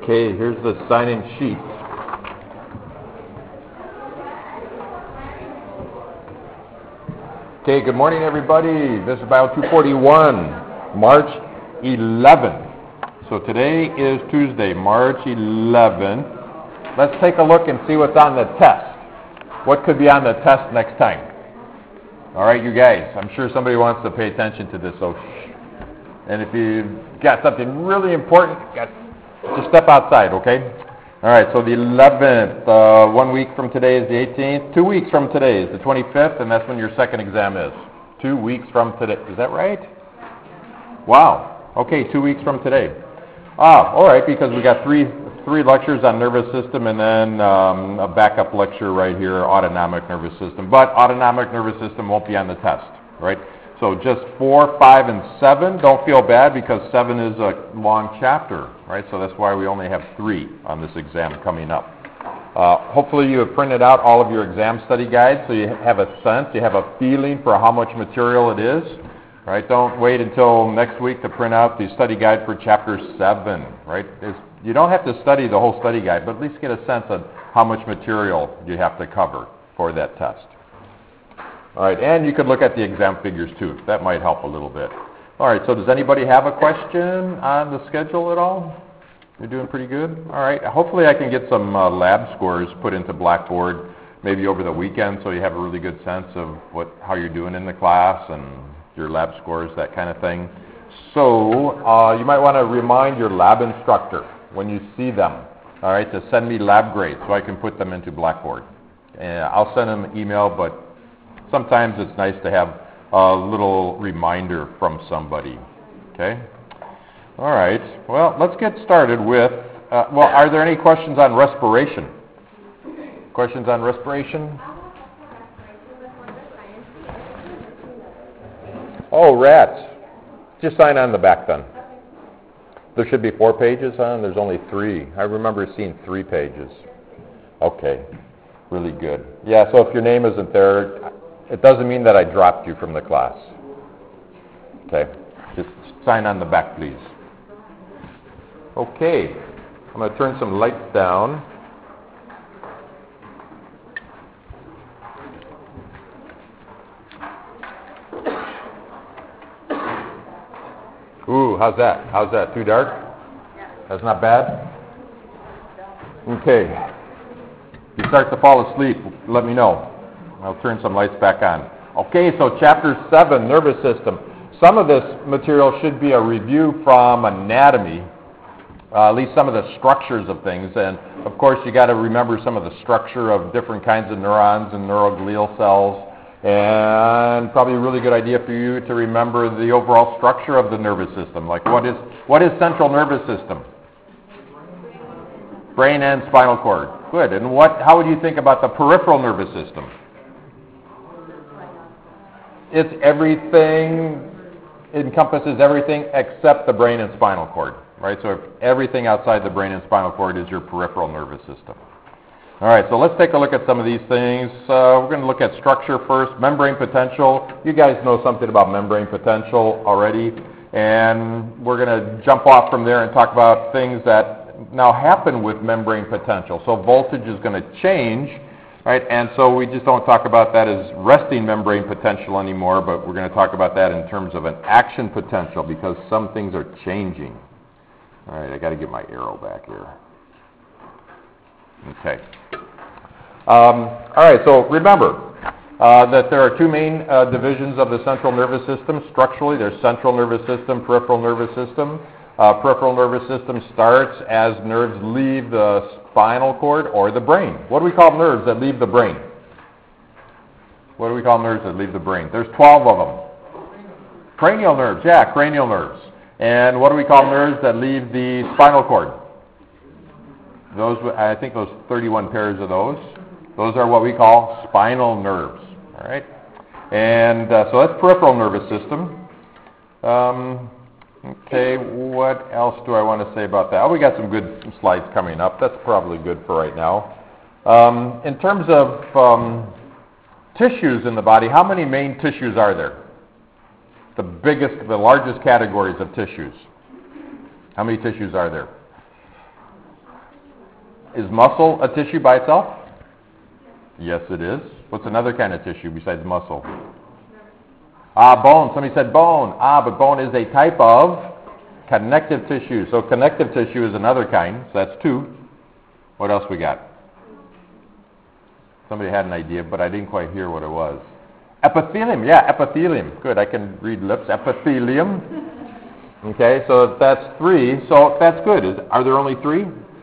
Okay, here's the sign-in sheet. Okay, good morning everybody. This is Bio 241, March 11th. So today is Tuesday, March 11th. Let's take a look and see what's on the test. What could be on the test next time? All right, you guys, I'm sure somebody wants to pay attention to this, so shh. And if you've got something really important, just step outside, okay? All right, so the 11th, 1 week from today is the 18th. 2 weeks from today is the 25th, and that's when your second exam is. 2 weeks from today. Is that right? Wow. Okay, 2 weeks from today. All right, because we got three lectures on nervous system and then a backup lecture right here, autonomic nervous system. But autonomic nervous system won't be on the test, right? So just 4, 5, and 7. Don't feel bad because 7 is a long chapter, right? So that's why we only have 3 on this exam coming up. Hopefully you have printed out all of your exam study guides so you have a sense, you have a feeling for how much material it is, right? Don't wait until next week to print out the study guide for chapter 7, right? You don't have to study the whole study guide, but at least get a sense of how much material you have to cover for that test. All right, and you could look at the exam figures too. That might help a little bit. All right, so does anybody have a question on the schedule at all? You're doing pretty good? All right, hopefully I can get some lab scores put into Blackboard maybe over the weekend so you have a really good sense of how you're doing in the class and your lab scores, that kind of thing. So you might want to remind your lab instructor when you see them, all right, to send me lab grades so I can put them into Blackboard. I'll send them an email, but sometimes it's nice to have a little reminder from somebody, okay? All right, well, let's get started with, are there any questions on respiration? Questions on respiration? Oh, rats. Just sign on the back then. There should be 4 pages on, there's only 3. I remember seeing 3 pages. Okay, really good. Yeah, so if your name isn't there, it doesn't mean that I dropped you from the class. Okay, just sign on the back, please. Okay, I'm going to turn some lights down. Ooh, how's that? How's that? Too dark? That's not bad? Okay. If you start to fall asleep, let me know. I'll turn some lights back on. Okay, so Chapter 7, Nervous System. Some of this material should be a review from anatomy, at least some of the structures of things. And, of course, you got to remember some of the structure of different kinds of neurons and neuroglial cells. And probably a really good idea for you to remember the overall structure of the nervous system. Like what is central nervous system? Brain and spinal cord. Good. And how would you think about the peripheral nervous system? It's everything, encompasses everything except the brain and spinal cord, right? So everything outside the brain and spinal cord is your peripheral nervous system. All right, so let's take a look at some of these things. We're going to look at structure first, membrane potential. You guys know something about membrane potential already, and we're going to jump off from there and talk about things that now happen with membrane potential. So voltage is going to change, right? And so we just don't talk about that as resting membrane potential anymore, but we're going to talk about that in terms of an action potential because some things are changing. All right, I got to get my arrow back here. Okay. All right, so remember that there are 2 main divisions of the central nervous system. Structurally, there's central nervous system, peripheral nervous system. Peripheral nervous system starts as nerves leave the spinal cord or the brain. What do we call nerves that leave the brain? What do we call nerves that leave the brain? There's 12 of them. Cranial nerves, yeah, cranial nerves. And what do we call nerves that leave the spinal cord? I think those 31 pairs of those are what we call spinal nerves, all right? And so that's peripheral nervous system. Okay, what else do I want to say about that? Oh, we got some good slides coming up. That's probably good for right now. In terms of tissues in the body, how many main tissues are there? The largest categories of tissues. How many tissues are there? Is muscle a tissue by itself? Yes, it is. What's another kind of tissue besides muscle? Bone. Somebody said bone. But bone is a type of connective tissue. So connective tissue is another kind. So that's two. What else we got? Somebody had an idea, but I didn't quite hear what it was. Epithelium. Yeah, epithelium. Good. I can read lips. Epithelium. Okay, so that's three. So that's good. Are there only three?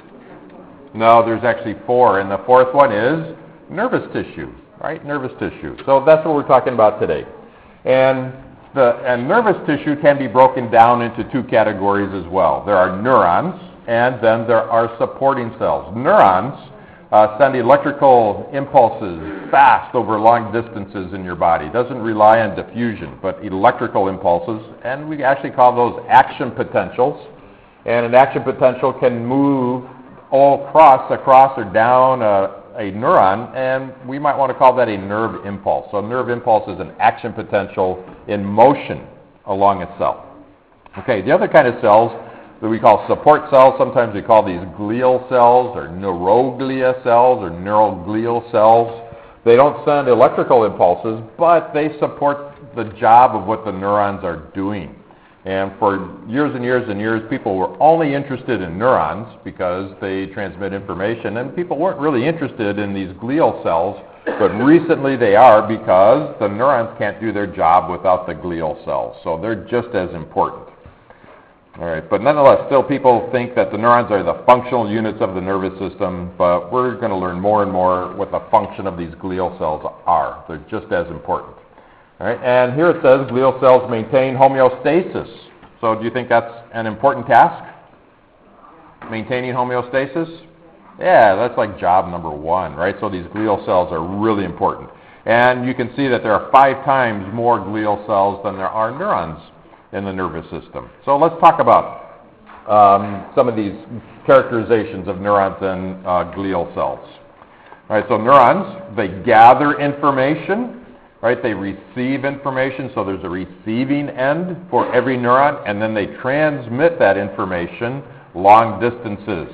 No, there's actually four. And the fourth one is nervous tissue, right? Nervous tissue. So that's what we're talking about today. And nervous tissue can be broken down into two categories as well. There are neurons, and then there are supporting cells. Neurons send electrical impulses fast over long distances in your body. It doesn't rely on diffusion, but electrical impulses, and we actually call those action potentials. And an action potential can move all across or down a neuron, and we might want to call that a nerve impulse. So a nerve impulse is an action potential in motion along a cell. Okay, the other kind of cells that we call support cells, sometimes we call these glial cells or neuroglia cells or neuroglial cells. They don't send electrical impulses, but they support the job of what the neurons are doing. And for years and years and years, people were only interested in neurons because they transmit information, and people weren't really interested in these glial cells, but recently they are because the neurons can't do their job without the glial cells, so they're just as important. All right, but nonetheless, still people think that the neurons are the functional units of the nervous system, but we're going to learn more and more what the function of these glial cells are. They're just as important. All right, and here it says glial cells maintain homeostasis. So do you think that's an important task? Maintaining homeostasis? Yeah, that's like job number one, right? So these glial cells are really important. And you can see that there are 5 times more glial cells than there are neurons in the nervous system. So let's talk about some of these characterizations of neurons and glial cells. All right, so neurons, they gather information. Right, they receive information, so there's a receiving end for every neuron, and then they transmit that information long distances.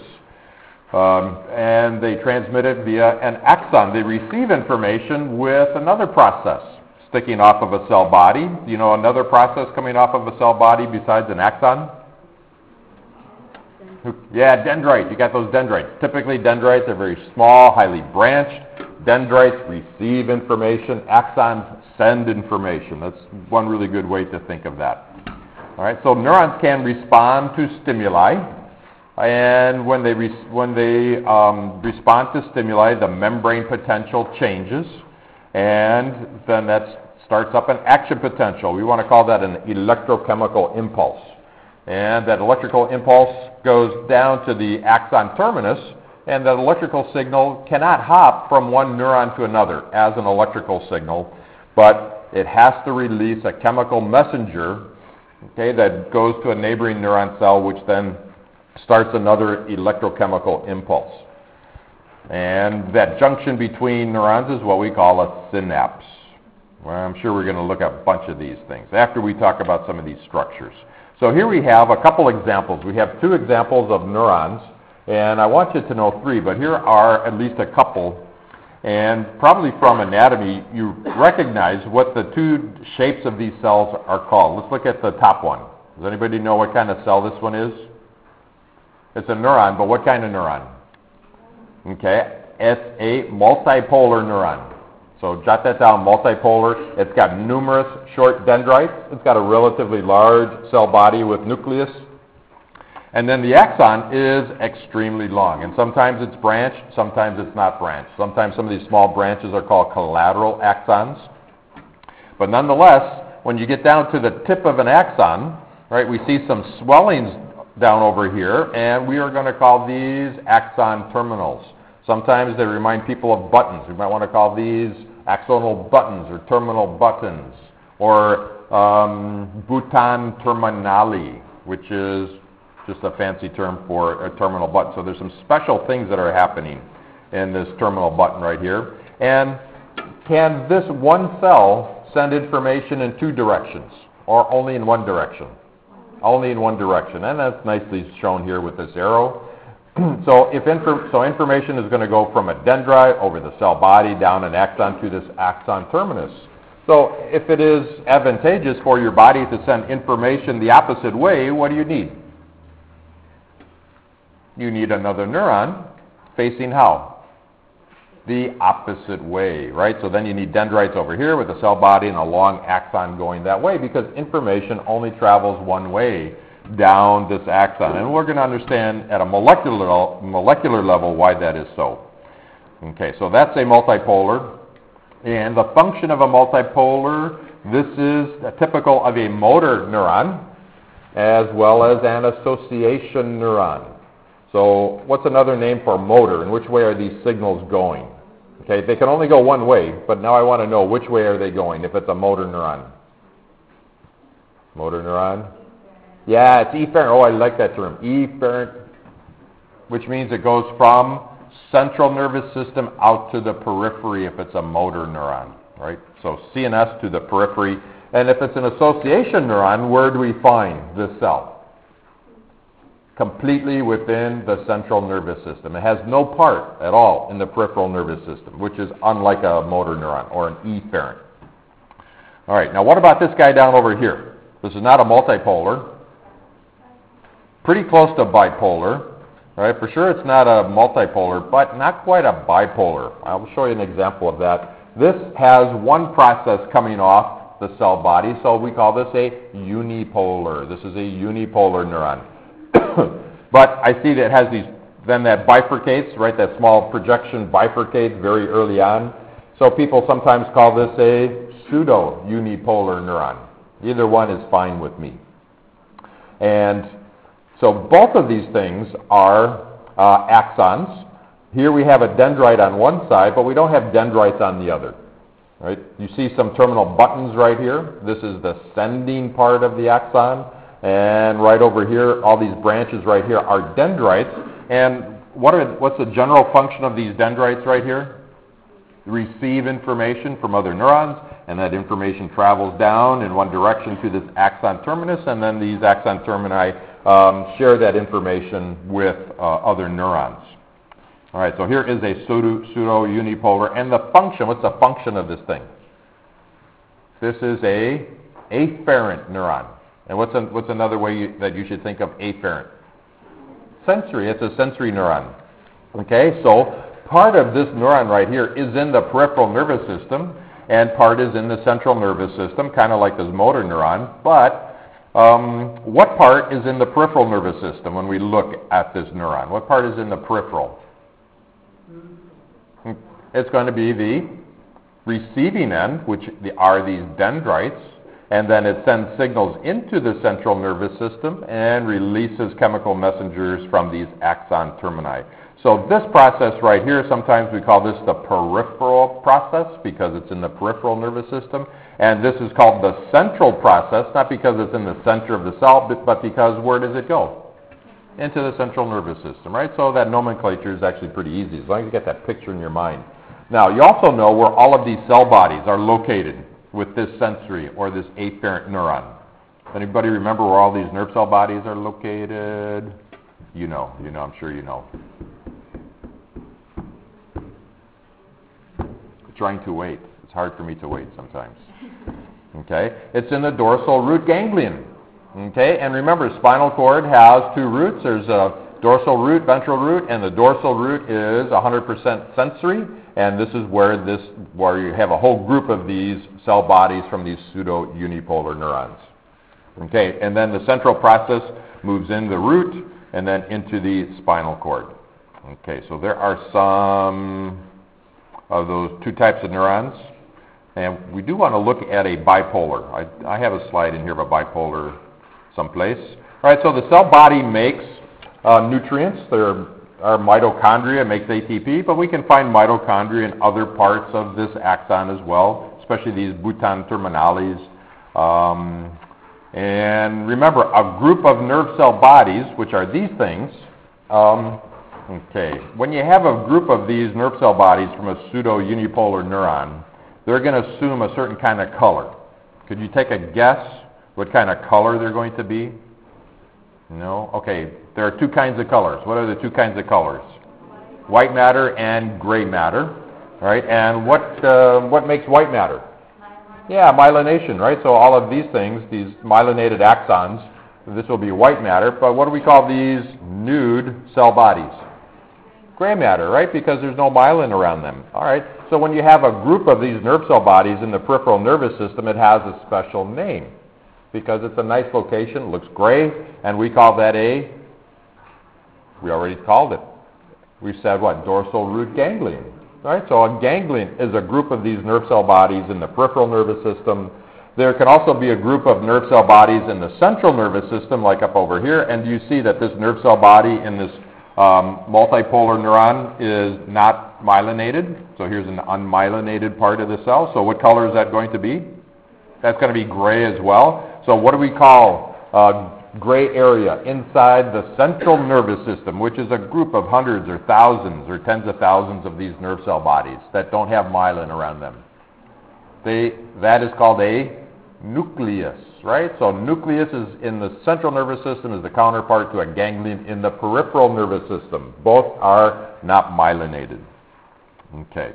And they transmit it via an axon. They receive information with another process sticking off of a cell body. Do you know another process coming off of a cell body besides an axon? Yeah, dendrites. You got those dendrites. Typically, dendrites are very small, highly branched. Dendrites receive information. Axons send information. That's one really good way to think of that. All right, so neurons can respond to stimuli, and when they respond to stimuli, the membrane potential changes, and then that starts up an action potential. We want to call that an electrochemical impulse. And that electrical impulse goes down to the axon terminus, and that electrical signal cannot hop from one neuron to another as an electrical signal, but it has to release a chemical messenger, okay, that goes to a neighboring neuron cell, which then starts another electrochemical impulse. And that junction between neurons is what we call a synapse. Well, I'm sure we're going to look at a bunch of these things after we talk about some of these structures. So here we have a couple examples. We have 2 examples of neurons, and I want you to know 3, but here are at least a couple. And probably from anatomy, you recognize what the 2 shapes of these cells are called. Let's look at the top one. Does anybody know what kind of cell this one is? It's a neuron, but what kind of neuron? Okay, it's a multipolar neuron. So jot that down, multipolar. It's got numerous short dendrites. It's got a relatively large cell body with nucleus. And then the axon is extremely long. And sometimes it's branched, sometimes it's not branched. Sometimes some of these small branches are called collateral axons. But nonetheless, when you get down to the tip of an axon, right, we see some swellings down over here, and we are going to call these axon terminals. Sometimes they remind people of buttons. We might want to call these axonal buttons or terminal buttons, or button terminali, which is just a fancy term for a terminal button. So there's some special things that are happening in this terminal button right here. And can this one cell send information in 2 directions, or only in one direction? Only in one direction. And that's nicely shown here with this arrow. So information is going to go from a dendrite over the cell body down an axon to this axon terminus. So if it is advantageous for your body to send information the opposite way, what do you need? You need another neuron facing how? The opposite way, right? So then you need dendrites over here with the cell body and a long axon going that way, because information only travels one way down this axon. And we're going to understand at a molecular level why that is so. Okay, so that's a multipolar. And the function of a multipolar, this is typical of a motor neuron as well as an association neuron. So what's another name for motor, and which way are these signals going? Okay, they can only go one way, but now I want to know which way are they going if it's a motor neuron. Motor neuron? Yeah, it's efferent. Oh, I like that term, efferent, which means it goes from central nervous system out to the periphery if it's a motor neuron, right? So CNS to the periphery. And if it's an association neuron, where do we find this cell? Completely within the central nervous system. It has no part at all in the peripheral nervous system, which is unlike a motor neuron or an efferent. All right, now what about this guy down over here? This is not a multipolar. Pretty close to bipolar. All right, for sure it's not a multipolar, but not quite a bipolar. I'll show you an example of that. This has one process coming off the cell body, so we call this a unipolar. This is a unipolar neuron. But I see that it has these, then that bifurcates, right? That small projection bifurcates very early on. So people sometimes call this a pseudo-unipolar neuron. Either one is fine with me. And so both of these things are axons. Here we have a dendrite on one side, but we don't have dendrites on the other. Right? You see some terminal buttons right here. This is the sending part of the axon. And right over here, all these branches right here are dendrites. And what's the general function of these dendrites right here? Receive information from other neurons, and that information travels down in one direction to this axon terminus, and then these axon termini share that information with other neurons. All right, so here is a pseudo-unipolar, and the function, what's the function of this thing? This is a afferent neuron. And what's another way that you should think of afferent? Sensory. It's a sensory neuron. Okay, so part of this neuron right here is in the peripheral nervous system, and part is in the central nervous system, kind of like this motor neuron. But what part is in the peripheral nervous system when we look at this neuron? What part is in the peripheral? It's going to be the receiving end, which are these dendrites, and then it sends signals into the central nervous system and releases chemical messengers from these axon termini. So this process right here, sometimes we call this the peripheral process because it's in the peripheral nervous system. And this is called the central process, not because it's in the center of the cell, but because where does it go? Into the central nervous system, right? So that nomenclature is actually pretty easy, as long as you get that picture in your mind. Now, you also know where all of these cell bodies are located with this sensory or this afferent neuron. Anybody remember where all these nerve cell bodies are located? You know, I'm sure you know. Trying to wait. It's hard for me to wait sometimes. Okay? It's in the dorsal root ganglion. Okay? And remember, spinal cord has two roots. There's a dorsal root, ventral root, and the dorsal root is 100% sensory, and this is where you have a whole group of these cell bodies from these pseudo-unipolar neurons. Okay? And then the central process moves in the root and then into the spinal cord. Okay, so there are some of those two types of neurons. And we do want to look at a bipolar. I have a slide in here of a bipolar someplace. All right, so the cell body makes nutrients. There are mitochondria, makes ATP, but we can find mitochondria in other parts of this axon as well, especially these Bouton terminales. And remember, a group of nerve cell bodies, which are these things, okay, when you have a group of these nerve cell bodies from a pseudo-unipolar neuron, they're going to assume a certain kind of color. Could you take a guess what kind of color they're going to be? No? Okay, There are two kinds of colors. What are the two kinds of colors? White matter and gray matter. All right, and what makes white matter? Yeah, myelination, right? So all of these things, these myelinated axons, this will be white matter, but what do we call these nude cell bodies? Gray matter, right? Because there's no myelin around them. All right, so when you have a group of these nerve cell bodies in the peripheral nervous system, it has a special name because it's a nice location, looks gray, and we call that we already called it. We said what? Dorsal root ganglion. Right? So a ganglion is a group of these nerve cell bodies in the peripheral nervous system. There can also be a group of nerve cell bodies in the central nervous system, like up over here, and you see that this nerve cell body in this multipolar neuron is not myelinated. So here's an unmyelinated part of the cell. So what color is that going to be? That's going to be gray as well. So what do we call gray area inside the central nervous system, which is a group of hundreds or thousands or tens of thousands of these nerve cell bodies that don't have myelin around them? That is called a nucleus, right? So nucleus is in the central nervous system is the counterpart to a ganglion in the peripheral nervous system. Both are not myelinated. Okay.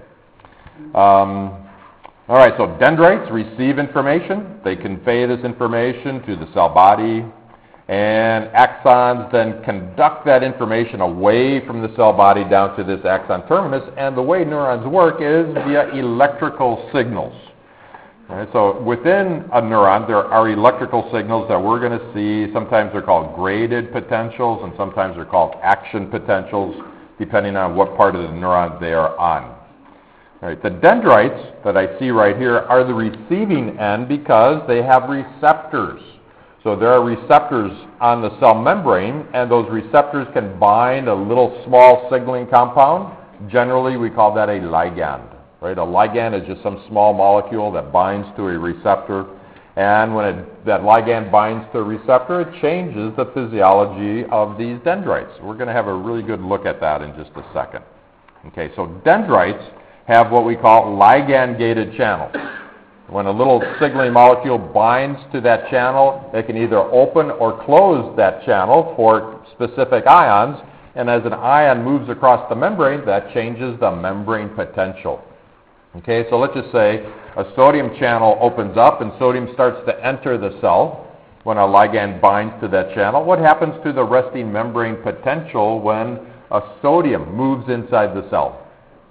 All right, so dendrites receive information. They convey this information to the cell body, and axons then conduct that information away from the cell body down to this axon terminus, and the way neurons work is via electrical signals. All right, so within a neuron, there are electrical signals that we're going to see. Sometimes they're called graded potentials, and sometimes they're called action potentials, depending on what part of the neuron they are on. All right, the dendrites that I see right here are the receiving end because they have receptors. So there are receptors on the cell membrane, and those receptors can bind a little small signaling compound. Generally, we call that a ligand. Right? A ligand is just some small molecule that binds to a receptor, and when that ligand binds to a receptor, it changes the physiology of these dendrites. We're going to have a really good look at that in just a second. Okay, so dendrites have what we call ligand-gated channels. When a little signaling molecule binds to that channel, it can either open or close that channel for specific ions, and as an ion moves across the membrane, that changes the membrane potential. Okay, so let's just say a sodium channel opens up and sodium starts to enter the cell when a ligand binds to that channel. What happens to the resting membrane potential when a sodium moves inside the cell?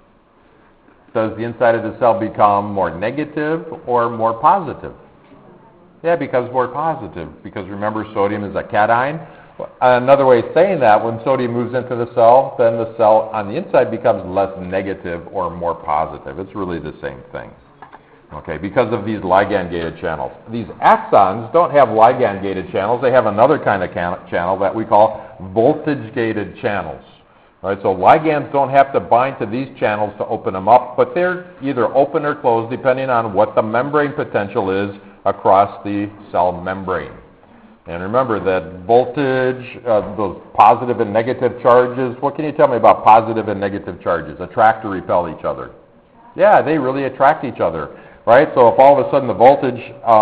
Does the inside of the cell become more negative or more positive? Yeah, it becomes more positive because remember sodium is a cation. Another way of saying that, when sodium moves into the cell, then the cell on the inside becomes less negative or more positive. It's really the same thing. Okay, because of these ligand-gated channels. These axons don't have ligand-gated channels. They have another kind of channel that we call voltage-gated channels. All right, so ligands don't have to bind to these channels to open them up, but they're either open or closed depending on what the membrane potential is across the cell membrane. And remember that voltage, those positive and negative charges, what can you tell me about positive and negative charges? Attract or repel each other? Yeah, they really attract each other, right? So if all of a sudden the voltage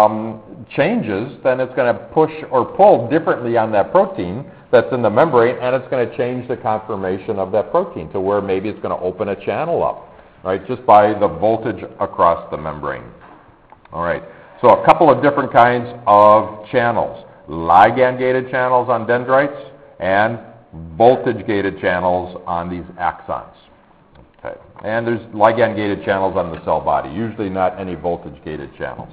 changes, then it's going to push or pull differently on that protein that's in the membrane, and it's going to change the conformation of that protein to where maybe it's going to open a channel up, right, just by the voltage across the membrane. All right, so a couple of different kinds of channels. Ligand-gated channels on dendrites and voltage-gated channels on these axons. Okay. And there's ligand-gated channels on the cell body, usually not any voltage-gated channels.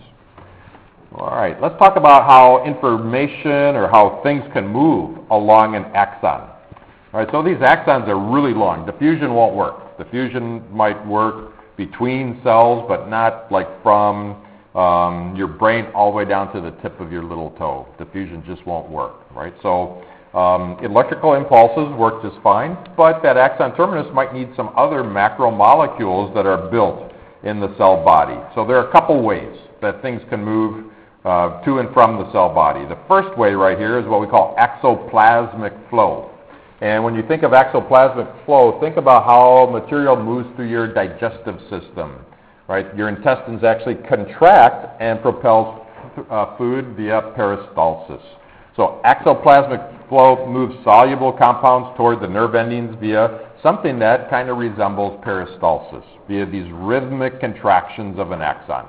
All right, let's talk about how information or how things can move along an axon. All right, so these axons are really long. Diffusion won't work. Diffusion might work between cells, but not like from your brain all the way down to the tip of your little toe. Diffusion just won't work, right? So electrical impulses work just fine, but that axon terminus might need some other macromolecules that are built in the cell body. So there are a couple ways that things can move to and from the cell body. The first way right here is what we call exoplasmic flow. And when you think of exoplasmic flow, think about how material moves through your digestive system. Right? Your intestines actually contract and propels food via peristalsis. So exoplasmic flow moves soluble compounds toward the nerve endings via something that kind of resembles peristalsis, via these rhythmic contractions of an axon.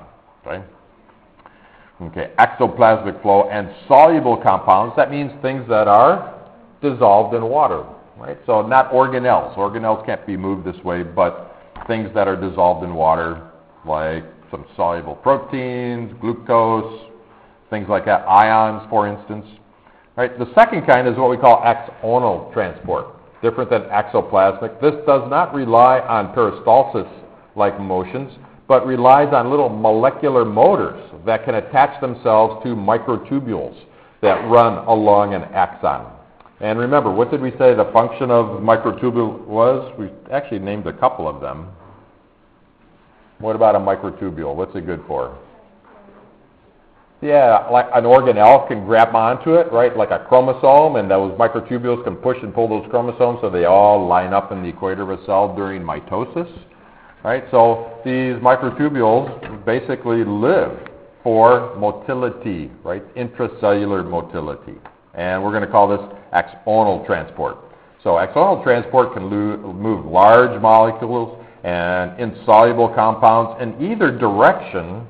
Okay, exoplasmic flow and soluble compounds, that means things that are dissolved in water, right? So not organelles. Organelles can't be moved this way, but things that are dissolved in water, like some soluble proteins, glucose, things like that, ions, for instance. Right? The second kind is what we call axonal transport, different than exoplasmic. This does not rely on peristalsis-like motions, but relies on little molecular motors that can attach themselves to microtubules that run along an axon. And remember, what did we say the function of microtubule was? We actually named a couple of them. What about a microtubule? What's it good for? Yeah, like an organelle can grab onto it, right, like a chromosome, and those microtubules can push and pull those chromosomes so they all line up in the equator of a cell during mitosis, right? So these microtubules basically live for motility, right, intracellular motility. And we're going to call this axonal transport. So axonal transport can move large molecules and insoluble compounds in either direction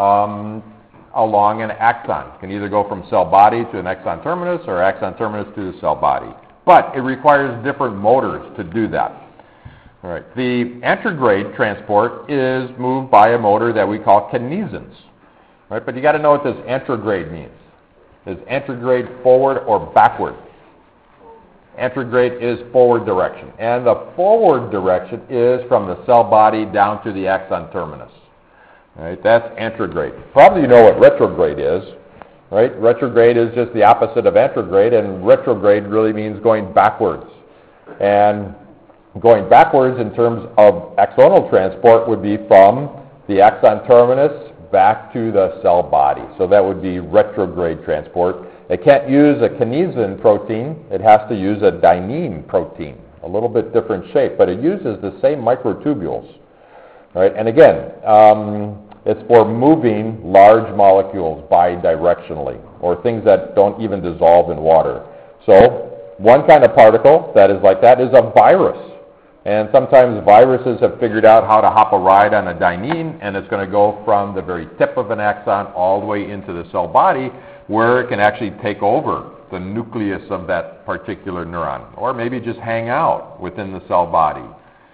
along an axon. It can either go from cell body to an axon terminus or axon terminus to the cell body. But it requires different motors to do that. All right. The anterograde transport is moved by a motor that we call kinesins. Right? But you got to know what this anterograde means. Is anterograde forward or backward? Anterograde is forward direction. And the forward direction is from the cell body down to the axon terminus. Right, that's anterograde. Probably you know what retrograde is, right? Retrograde is just the opposite of anterograde, and retrograde really means going backwards. And going backwards in terms of axonal transport would be from the axon terminus back to the cell body. So that would be retrograde transport. It can't use a kinesin protein. It has to use a dynein protein, a little bit different shape, but it uses the same microtubules. Right? And again, it's for moving large molecules bidirectionally, or things that don't even dissolve in water. So one kind of particle that is like that is a virus. And sometimes viruses have figured out how to hop a ride on a dynein, and it's going to go from the very tip of an axon all the way into the cell body, where it can actually take over the nucleus of that particular neuron, or maybe just hang out within the cell body.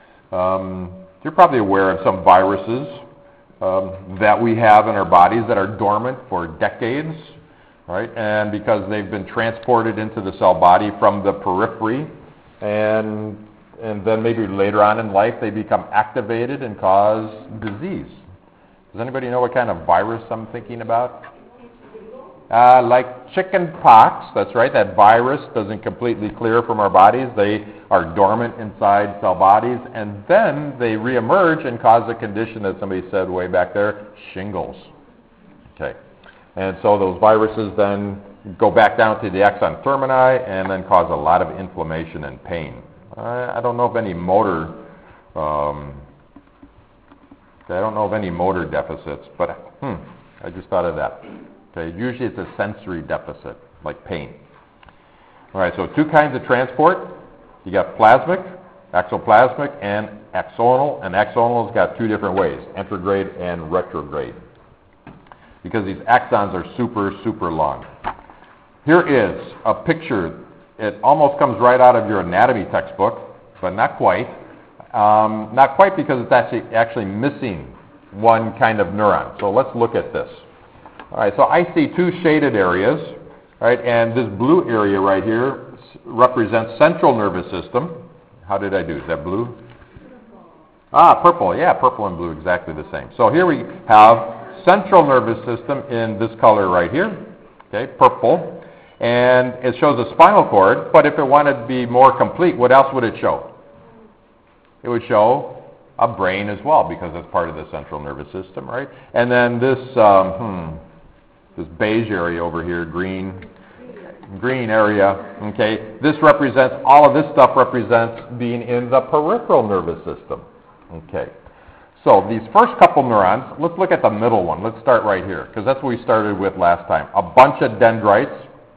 You're probably aware of some viruses that we have in our bodies that are dormant for decades, right? And because they've been transported into the cell body from the periphery, and then maybe later on in life they become activated and cause disease. Does anybody know what kind of virus I'm thinking about? Like chicken pox, that's right, that virus doesn't completely clear from our bodies. They are dormant inside cell bodies, and then they reemerge and cause a condition that somebody said way back there, shingles. Okay, and so those viruses then go back down to the axon termini and then cause a lot of inflammation and pain. I don't know of any motor deficits, but I just thought of that. Okay, usually it's a sensory deficit, like pain. All right, so two kinds of transport. You got plasmic, exoplasmic, and axonal. And axonal's got two different ways, anterograde and retrograde, because these axons are super, super long. Here is a picture. It almost comes right out of your anatomy textbook, but not quite. Not quite, because it's actually missing one kind of neuron. So let's look at this. All right, so I see two shaded areas, right, and this blue area right here represents central nervous system. How did I do? Is that blue? Purple. Yeah, purple and blue, exactly the same. So here we have central nervous system in this color right here, okay, purple, and it shows a spinal cord, but if it wanted to be more complete, what else would it show? It would show a brain as well, because it's part of the central nervous system, right? And then this this beige area over here, green area, okay, this represents, all of this stuff represents being in the peripheral nervous system, okay. So these first couple neurons, let's look at the middle one. Let's start right here, because that's what we started with last time. A bunch of dendrites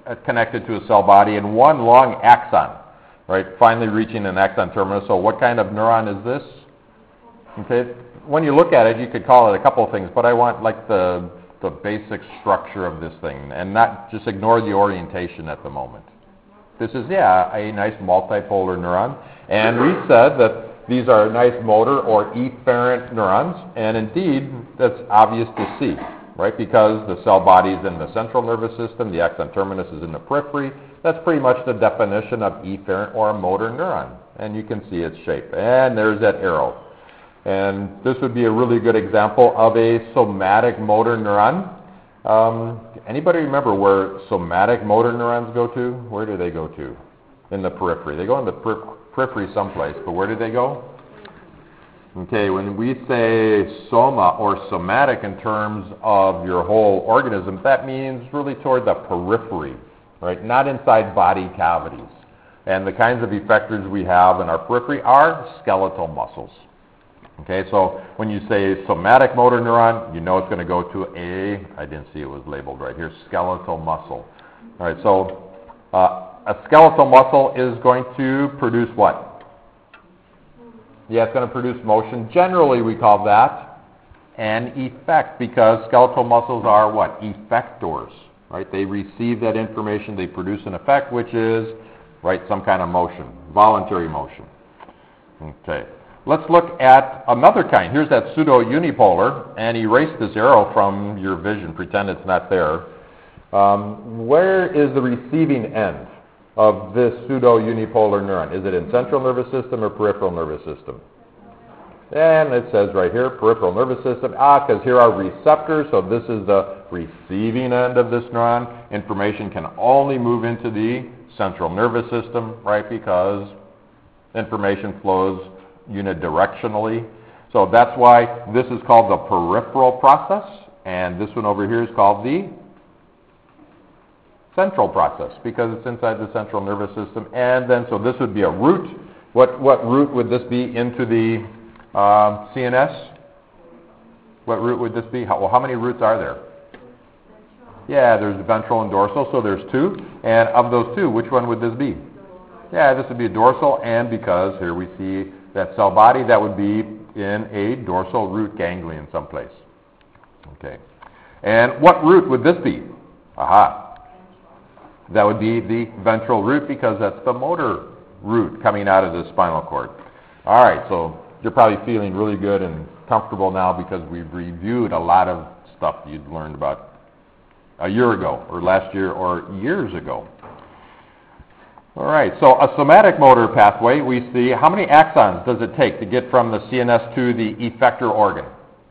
connected to a cell body and one long axon, right, finally reaching an axon terminus. So what kind of neuron is this? Okay, when you look at it, you could call it a couple of things, but I want like the basic structure of this thing, and not just ignore the orientation at the moment. This is, yeah, a nice multipolar neuron, and we said that these are nice motor or efferent neurons, and indeed, that's obvious to see, right, because the cell body is in the central nervous system, the axon terminus is in the periphery. That's pretty much the definition of efferent or a motor neuron, and you can see its shape, and there's that arrow. And this would be a really good example of a somatic motor neuron. Anybody remember where somatic motor neurons go to? Where do they go to? In the periphery. They go in the periphery someplace, but where do they go? Okay, when we say soma or somatic in terms of your whole organism, that means really toward the periphery, right? Not inside body cavities. And the kinds of effectors we have in our periphery are skeletal muscles. Okay, so when you say somatic motor neuron, you know it's going to go to I didn't see it was labeled right here, skeletal muscle. All right, so a skeletal muscle is going to produce what? Yeah, it's going to produce motion. Generally, we call that an effect because skeletal muscles are what? Effectors, right? They receive that information, they produce an effect, which is, right, some kind of motion, voluntary motion. Okay. Let's look at another kind. Here's that pseudo-unipolar, and erase this arrow from your vision. Pretend it's not there. Where is the receiving end of this pseudo-unipolar neuron? Is it in central nervous system or peripheral nervous system? And it says right here, peripheral nervous system. Because here are receptors, so this is the receiving end of this neuron. Information can only move into the central nervous system, right, because information flows unidirectionally. So that's why this is called the peripheral process, and this one over here is called the central process because it's inside the central nervous system. And then, so this would be a route. What route would this be into the CNS? What route would this be? How many routes are there? Yeah, there's ventral and dorsal, so there's two. And of those two, which one would this be? Yeah, this would be a dorsal, and because here we see that cell body, that would be in a dorsal root ganglion someplace. Okay. And what root would this be? Aha. That would be the ventral root because that's the motor root coming out of the spinal cord. All right, so you're probably feeling really good and comfortable now because we've reviewed a lot of stuff you'd learned about a year ago or last year or years ago. All right, so a somatic motor pathway, we see how many axons does it take to get from the CNS to the effector organ?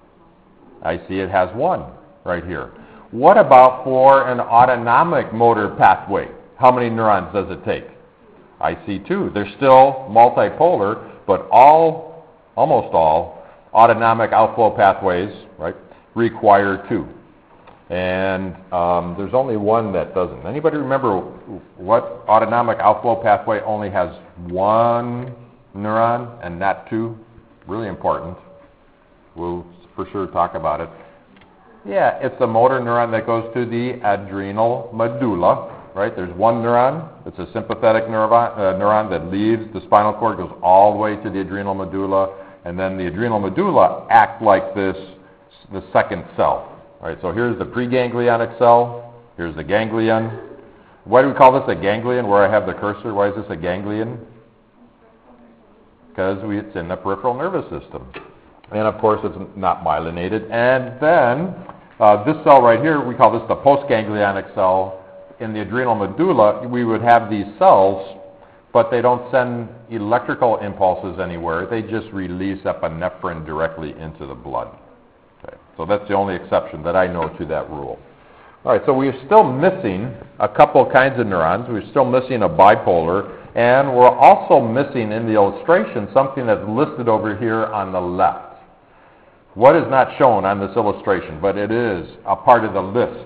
I see it has one right here. What about for an autonomic motor pathway? How many neurons does it take? I see two. They're still multipolar, but almost all autonomic outflow pathways, right, require two. And there's only one that doesn't. Anybody remember what autonomic outflow pathway only has one neuron and not two? Really important. We'll for sure talk about it. Yeah, it's the motor neuron that goes to the adrenal medulla, right? There's one neuron. It's a sympathetic neuron that leaves the spinal cord, goes all the way to the adrenal medulla, and then the adrenal medulla act like the second cell. All right, so here's the preganglionic cell. Here's the ganglion. Why do we call this a ganglion where I have the cursor? Why is this a ganglion? Because it's in the peripheral nervous system. And, of course, it's not myelinated. And then this cell right here, we call this the postganglionic cell. In the adrenal medulla, we would have these cells, but they don't send electrical impulses anywhere. They just release epinephrine directly into the blood. Okay. So that's the only exception that I know to that rule. All right, so we're still missing a couple kinds of neurons. We're still missing a bipolar, and we're also missing in the illustration something that's listed over here on the left. What is not shown on this illustration, but it is a part of the list.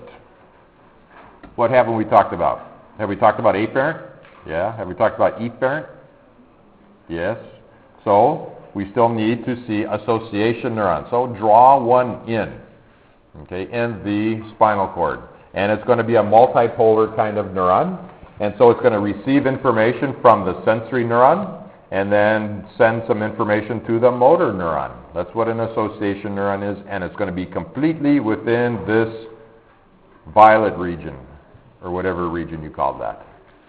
What haven't we talked about? Have we talked about afferent? Yeah. Have we talked about efferent? Yes. So we still need to see association neurons. So draw one in, okay, in the spinal cord. and it's going to be a multipolar kind of neuron. And so it's going to receive information from the sensory neuron and then send some information to the motor neuron. That's what an association neuron is, and it's going to be completely within this violet region, or whatever region you call that.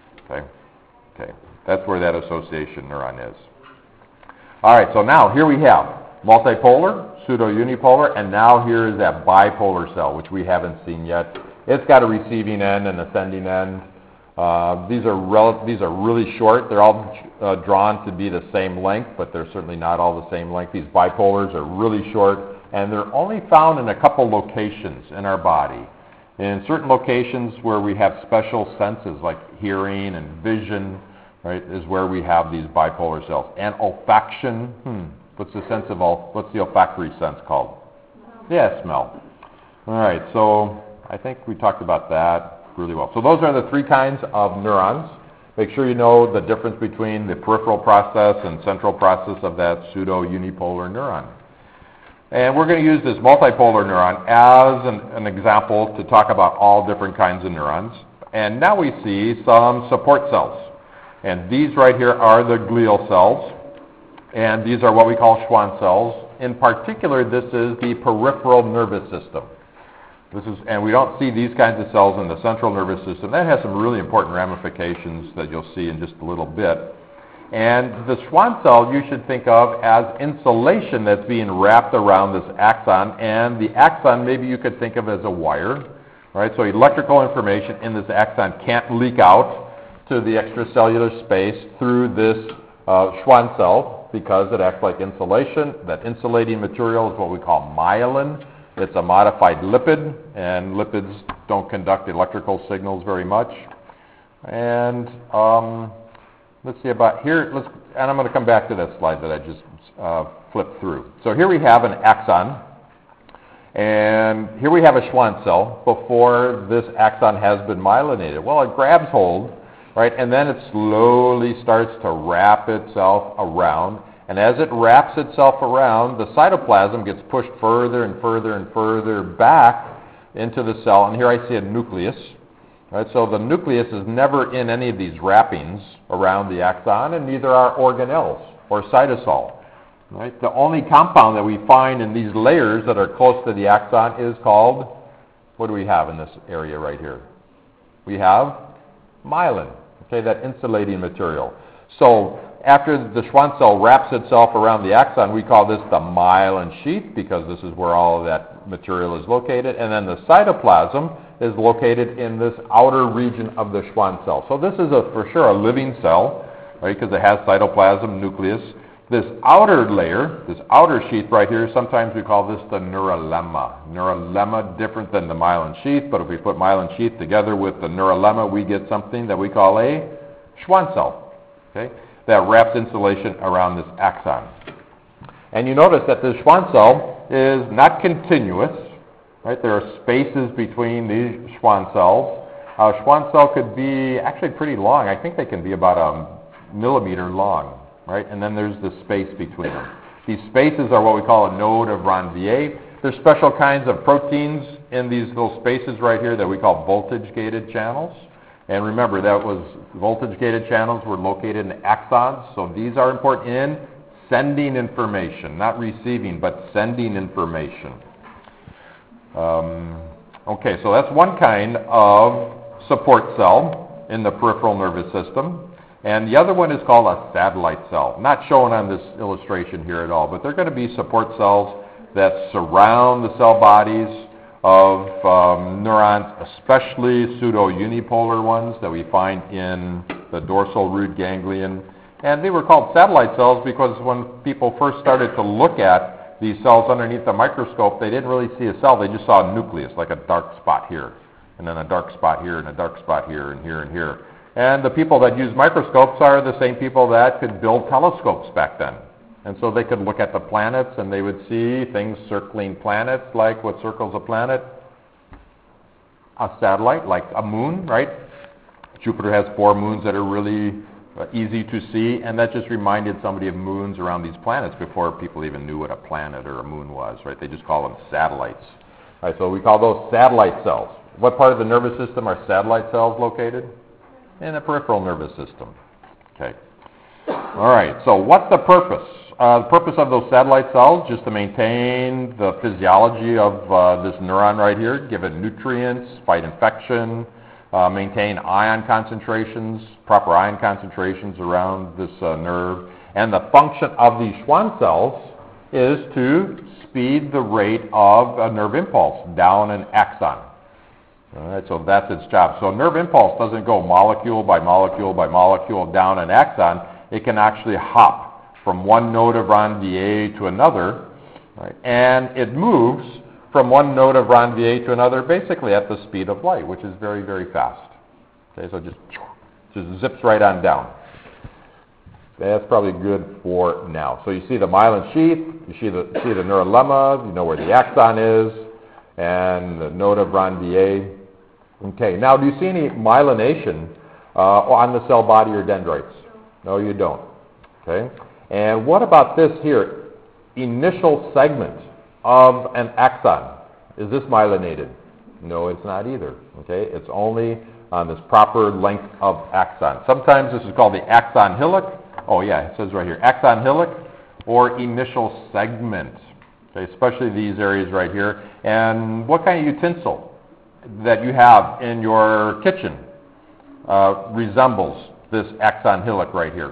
Okay, that's where that association neuron is. All right, so now here we have multipolar, pseudo-unipolar, and now here is that bipolar cell, which we haven't seen yet. It's got a receiving end and ascending end. These are really short. They're all drawn to be the same length, but they're certainly not all the same length. These bipolars are really short, and they're only found in a couple locations in our body. In certain locations where we have special senses like hearing and vision, right, is where we have these bipolar cells. And olfaction, what's the olfactory sense called? Yeah, smell. All right, so I think we talked about that really well. So those are the three kinds of neurons. Make sure you know the difference between the peripheral process and central process of that pseudo-unipolar neuron. And we're going to use this multipolar neuron as an example to talk about all different kinds of neurons. And now we see some support cells. And these right here are the glial cells. And these are what we call Schwann cells. In particular, this is the peripheral nervous system. And we don't see these kinds of cells in the central nervous system. That has some really important ramifications that you'll see in just a little bit. And the Schwann cell you should think of as insulation that's being wrapped around this axon. And the axon maybe you could think of as a wire. Right? So electrical information in this axon can't leak out to the extracellular space through this Schwann cell because it acts like insulation. That insulating material is what we call myelin. It's a modified lipid, and lipids don't conduct electrical signals very much. And let's see about here. And I'm going to come back to that slide that I just flipped through. So here we have an axon, and here we have a Schwann cell before this axon has been myelinated. Well, it grabs hold, right, and then it slowly starts to wrap itself around. And as it wraps itself around, the cytoplasm gets pushed further and further and further back into the cell. And here I see a nucleus. Right? So the nucleus is never in any of these wrappings around the axon, and neither are organelles or cytosol. Right? The only compound that we find in these layers that are close to the axon is called, what do we have in this area right here? We have myelin, okay, that insulating material. So after the Schwann cell wraps itself around the axon, we call this the myelin sheath because this is where all of that material is located. And then the cytoplasm is located in this outer region of the Schwann cell. So this is for sure a living cell, right, because it has cytoplasm, nucleus. This outer layer, this outer sheath right here, sometimes we call this the neurolemma. Neurolemma, different than the myelin sheath, but if we put myelin sheath together with the neurolemma, we get something that we call a Schwann cell. Okay? That wraps insulation around this axon. And you notice that the Schwann cell is not continuous. Right? There are spaces between these Schwann cells. A Schwann cell could be actually pretty long. I think they can be about a millimeter long. Right? And then there's the space between them. These spaces are what we call a node of Ranvier. There's special kinds of proteins in these little spaces right here that we call voltage-gated channels. And remember, that was voltage-gated channels were located in axons, so these are important in sending information, not receiving, but sending information. Okay, so that's one kind of support cell in the peripheral nervous system. And the other one is called a satellite cell. Not shown on this illustration here at all, but they're going to be support cells that surround the cell bodies of neurons, especially pseudo-unipolar ones that we find in the dorsal root ganglion. And they were called satellite cells because when people first started to look at these cells underneath the microscope, they didn't really see a cell. They just saw a nucleus, like a dark spot here, and then a dark spot here, and a dark spot here, and here, and here. And the people that use microscopes are the same people that could build telescopes back then. And so they could look at the planets and they would see things circling planets, like what circles a planet? A satellite, like a moon, right? Jupiter has 4 moons that are really easy to see, and that just reminded somebody of moons around these planets before people even knew what a planet or a moon was, right? They just call them satellites. Right, so we call those satellite cells. What part of the nervous system are satellite cells located? In the peripheral nervous system. Okay. All right, so what's the purpose? The purpose of those satellite cells, just to maintain the physiology of this neuron right here, give it nutrients, fight infection, maintain ion concentrations, proper ion concentrations around this nerve. And the function of these Schwann cells is to speed the rate of a nerve impulse down an axon. All right, so that's its job. So nerve impulse doesn't go molecule by molecule by molecule down an axon. It can actually hop from one node of Ranvier to another, right? And it moves from one node of Ranvier to another basically at the speed of light, which is very, very fast. Okay, so just zips right on down. That's probably good for now. So you see the myelin sheath, you see the neurolemma, you know where the axon is, and the node of Ranvier. Okay, now do you see any myelination on the cell body or dendrites? No, you don't. Okay, and what about this here? Initial segment of an axon. Is this myelinated? No, it's not either. Okay, it's only on this proper length of axon. Sometimes this is called the axon hillock. Oh yeah, it says right here, axon hillock or initial segment. Okay, especially these areas right here. And what kind of utensil that you have in your kitchen resembles this axon hillock right here?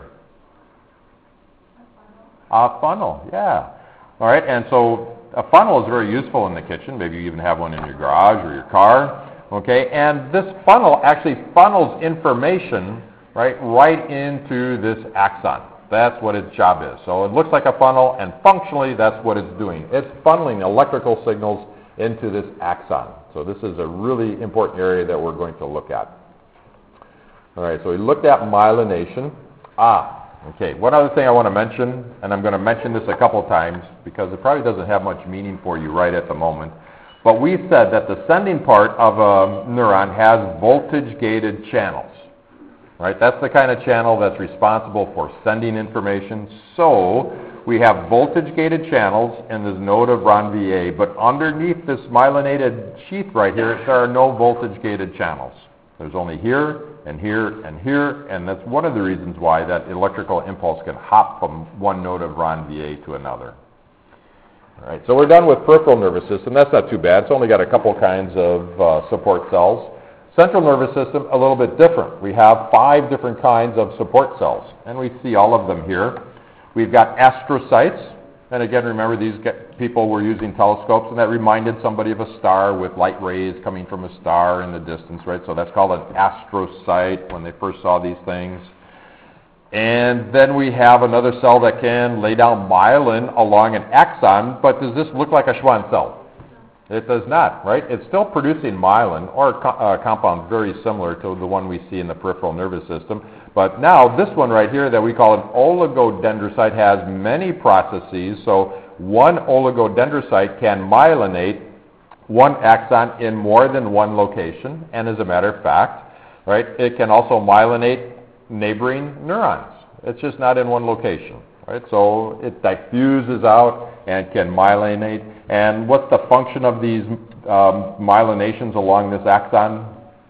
A funnel, yeah. All right, and so a funnel is very useful in the kitchen. Maybe you even have one in your garage or your car. Okay, and this funnel actually funnels information right into this axon. That's what its job is. So it looks like a funnel, and functionally that's what it's doing. It's funneling electrical signals into this axon. So this is a really important area that we're going to look at. All right, so we looked at myelination. Okay, one other thing I want to mention, and I'm going to mention this a couple times because it probably doesn't have much meaning for you right at the moment, but we said that the sending part of a neuron has voltage-gated channels. Right? That's the kind of channel that's responsible for sending information. So we have voltage-gated channels in this node of Ranvier, but underneath this myelinated sheath right here, there are no voltage-gated channels. There's only here and here and here, and that's one of the reasons why that electrical impulse can hop from one node of Ranvier to another. All right, so we're done with peripheral nervous system. That's not too bad. It's only got a couple kinds of support cells. Central nervous system, a little bit different. We have 5 different kinds of support cells, and we see all of them here. We've got astrocytes, and again, remember these people were using telescopes, and that reminded somebody of a star with light rays coming from a star in the distance, right? So that's called an astrocyte when they first saw these things. And then we have another cell that can lay down myelin along an axon, but does this look like a Schwann cell? It does not, right? It's still producing myelin, or a compound very similar to the one we see in the peripheral nervous system. But now this one right here that we call an oligodendrocyte has many processes. So one oligodendrocyte can myelinate one axon in more than one location. And as a matter of fact, right, it can also myelinate neighboring neurons. It's just not in one location, right? So it diffuses out and can myelinate. And what's the function of these myelinations along this axon?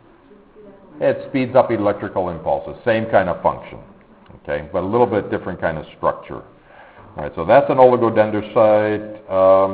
It speeds up electrical impulses, same kind of function, okay, but a little bit different kind of structure. All right, so that's an oligodendrocyte.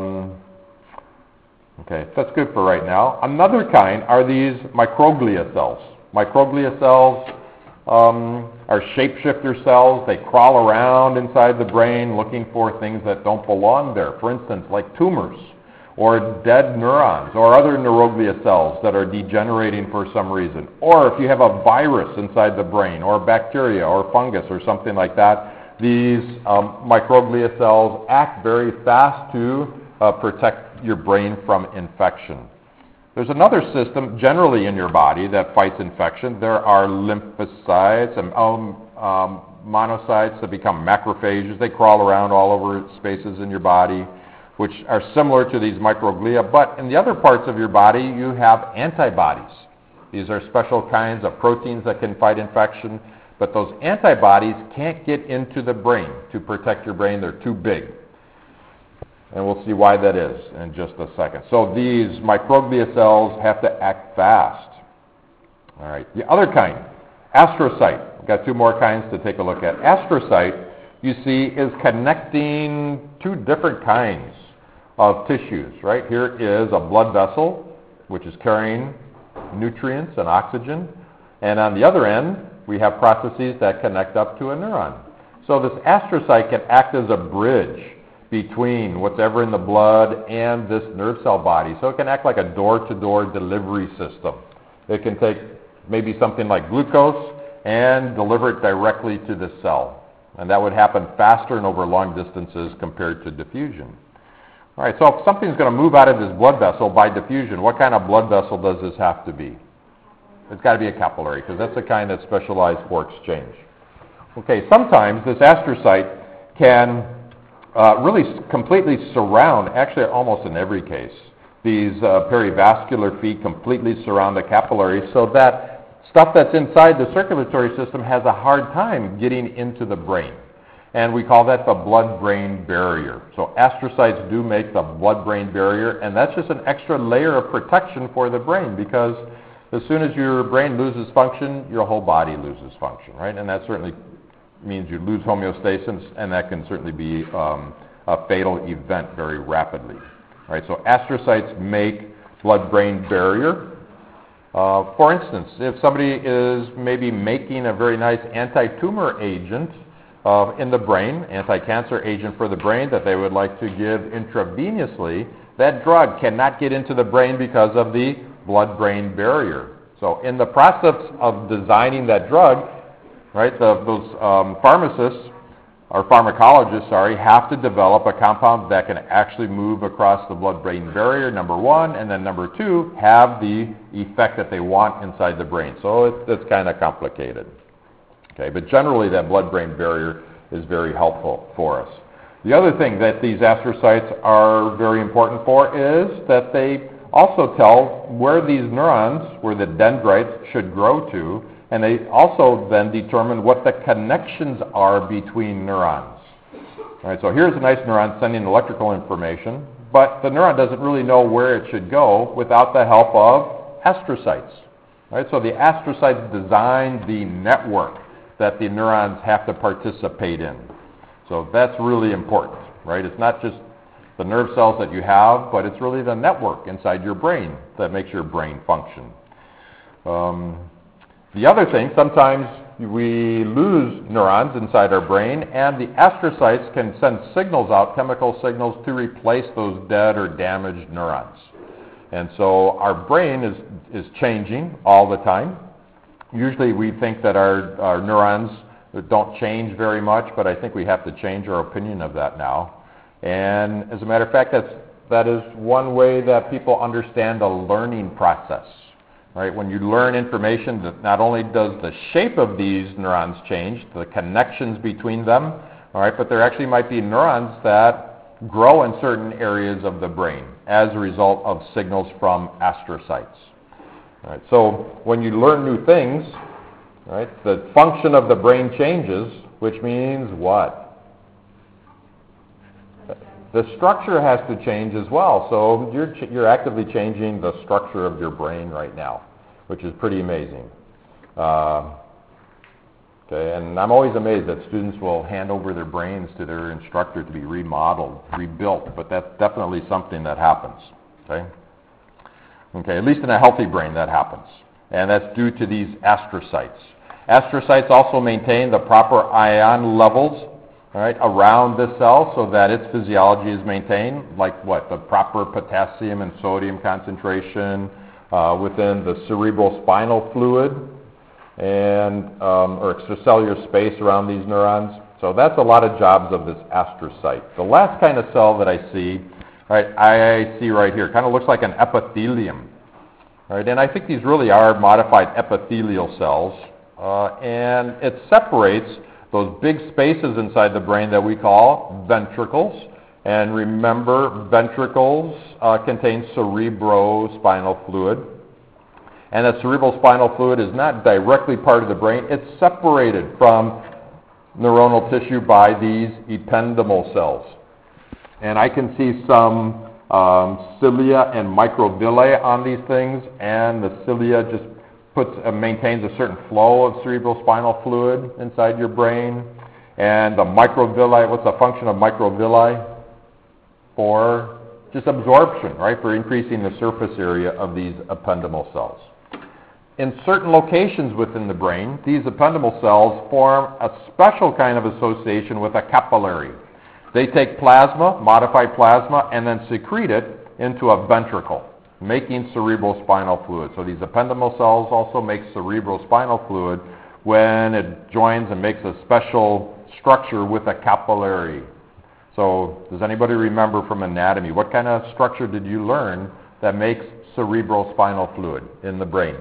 Okay, that's good for right now. Another kind are these microglia cells. Microglia cells are shapeshifter cells. They crawl around inside the brain looking for things that don't belong there. For instance, like tumors or dead neurons or other neuroglia cells that are degenerating for some reason. Or if you have a virus inside the brain or bacteria or fungus or something like that, these microglia cells act very fast to protect your brain from infection. There's another system generally in your body that fights infection. There are lymphocytes and monocytes that become macrophages. They crawl around all over spaces in your body, which are similar to these microglia. But in the other parts of your body, you have antibodies. These are special kinds of proteins that can fight infection. But those antibodies can't get into the brain to protect your brain. They're too big. And we'll see why that is in just a second. So these microglia cells have to act fast. All right. The other kind, astrocyte. We've got two more kinds to take a look at. Astrocyte, you see, is connecting two different kinds of tissues, right? Here is a blood vessel, which is carrying nutrients and oxygen. And on the other end, we have processes that connect up to a neuron. So this astrocyte can act as a bridge between what's ever in the blood and this nerve cell body. So it can act like a door-to-door delivery system. It can take maybe something like glucose and deliver it directly to the cell. And that would happen faster and over long distances compared to diffusion. All right, so if something's going to move out of this blood vessel by diffusion, what kind of blood vessel does this have to be? It's got to be a capillary, because that's the kind that's specialized for exchange. Okay, sometimes this astrocyte can really completely surround, actually almost in every case, these perivascular feet completely surround the capillary so that stuff that's inside the circulatory system has a hard time getting into the brain. And we call that the blood-brain barrier. So astrocytes do make the blood-brain barrier, and that's just an extra layer of protection for the brain, because as soon as your brain loses function, your whole body loses function, right? And that certainly means you lose homeostasis, and that can certainly be a fatal event very rapidly. All right, so astrocytes make blood-brain barrier. For instance, if somebody is maybe making a very nice anti-tumor agent in the brain, anti-cancer agent for the brain that they would like to give intravenously, that drug cannot get into the brain because of the blood-brain barrier. So in the process of designing that drug, right, those pharmacists, or pharmacologists, have to develop a compound that can actually move across the blood-brain barrier, number one, and then number two, have the effect that they want inside the brain. So it's kind of complicated. Okay, but generally that blood-brain barrier is very helpful for us. The other thing that these astrocytes are very important for is that they also tell where these neurons, where the dendrites should grow to, and they also then determine what the connections are between neurons. All right, so here's a nice neuron sending electrical information, but the neuron doesn't really know where it should go without the help of astrocytes. All right, so the astrocytes design the network that the neurons have to participate in. So that's really important, right? It's not just the nerve cells that you have, but it's really the network inside your brain that makes your brain function. The other thing, sometimes we lose neurons inside our brain, and the astrocytes can send signals out, chemical signals, to replace those dead or damaged neurons. And so our brain is changing all the time. Usually we think that our neurons don't change very much, but I think we have to change our opinion of that now. And as a matter of fact, that is one way that people understand the learning process. Right? When you learn information, that not only does the shape of these neurons change, the connections between them, all right, but there actually might be neurons that grow in certain areas of the brain as a result of signals from astrocytes. All right, so when you learn new things, right, the function of the brain changes, which means what? The structure has to change as well. So you're actively changing the structure of your brain right now, which is pretty amazing. Okay, and I'm always amazed that students will hand over their brains to their instructor to be remodeled, rebuilt, but that's definitely something that happens. Okay? Okay, at least in a healthy brain that happens, and that's due to these astrocytes. Astrocytes also maintain the proper ion levels, right, around the cell so that its physiology is maintained, like what? The proper potassium and sodium concentration within the cerebral spinal fluid and or extracellular space around these neurons. So that's a lot of jobs of this astrocyte. The last kind of cell that I see, right, I see right here, kind of looks like an epithelium. Right, and I think these really are modified epithelial cells, and it separates those big spaces inside the brain that we call ventricles. And remember, ventricles contain cerebrospinal fluid. And that cerebral spinal fluid is not directly part of the brain. It's separated from neuronal tissue by these ependymal cells. And I can see some cilia and microvilli on these things, and the cilia just maintains a certain flow of cerebrospinal fluid inside your brain. And the microvilli, what's the function of microvilli? For just absorption, right? For increasing the surface area of these ependymal cells. In certain locations within the brain, these ependymal cells form a special kind of association with a capillary. They take plasma, modified plasma, and then secrete it into a ventricle, making cerebrospinal fluid. So these ependymal cells also make cerebrospinal fluid when it joins and makes a special structure with a capillary. So does anybody remember from anatomy, what kind of structure did you learn that makes cerebrospinal fluid in the brain?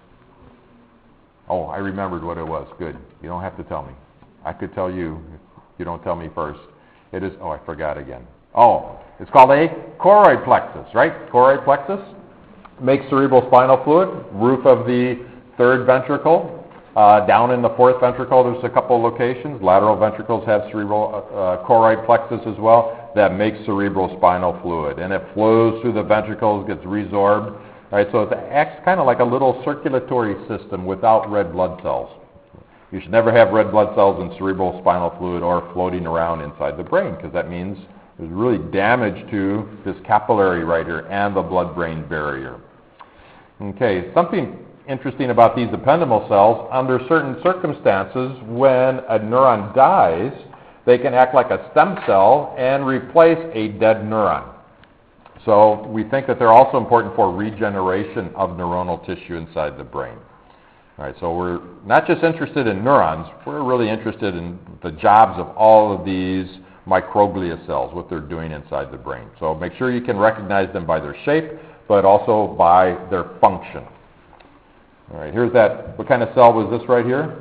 Oh, I remembered what it was. Good. You don't have to tell me. I could tell you if you don't tell me first. It is, I forgot again. Oh, it's called a choroid plexus, right? Choroid plexus makes cerebrospinal fluid, roof of the third ventricle. Down in the fourth ventricle, there's a couple locations. Lateral ventricles have choroid plexus as well that makes cerebrospinal fluid. And it flows through the ventricles, gets resorbed. Right, so it acts kind of like a little circulatory system without red blood cells. You should never have red blood cells in cerebrospinal fluid or floating around inside the brain, because that means there's really damage to this capillary right here and the blood-brain barrier. Okay, something interesting about these ependymal cells, under certain circumstances, when a neuron dies, they can act like a stem cell and replace a dead neuron. So we think that they're also important for regeneration of neuronal tissue inside the brain. All right, so we're not just interested in neurons, we're really interested in the jobs of all of these microglia cells, what they're doing inside the brain. So make sure you can recognize them by their shape, but also by their function. All right, here's that. What kind of cell was this right here?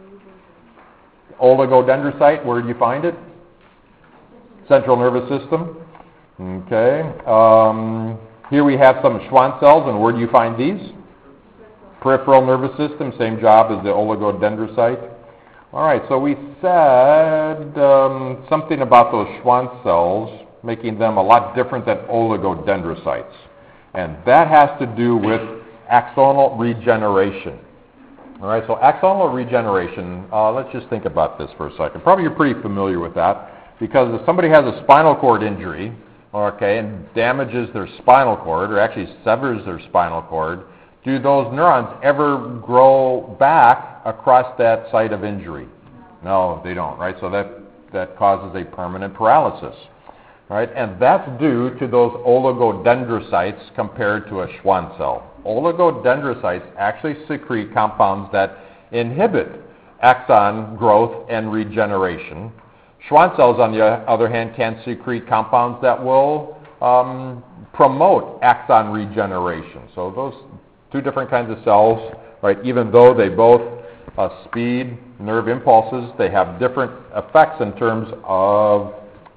Oligodendrocyte. Where do you find it? Central nervous system. Okay. Here we have some Schwann cells, and where do you find these? Peripheral nervous system, same job as the oligodendrocyte. All right, so we said something about those Schwann cells, making them a lot different than oligodendrocytes. And that has to do with axonal regeneration. All right, so axonal regeneration, let's just think about this for a second. Probably you're pretty familiar with that, because if somebody has a spinal cord injury, okay, and damages their spinal cord, or actually severs their spinal cord, do those neurons ever grow back across that site of injury? No, they don't, right? So that causes a permanent paralysis, right? And that's due to those oligodendrocytes compared to a Schwann cell. Oligodendrocytes actually secrete compounds that inhibit axon growth and regeneration. Schwann cells, on the other hand, can secrete compounds that will promote axon regeneration. So those two different kinds of cells, right, even though they both speed nerve impulses, they have different effects in terms of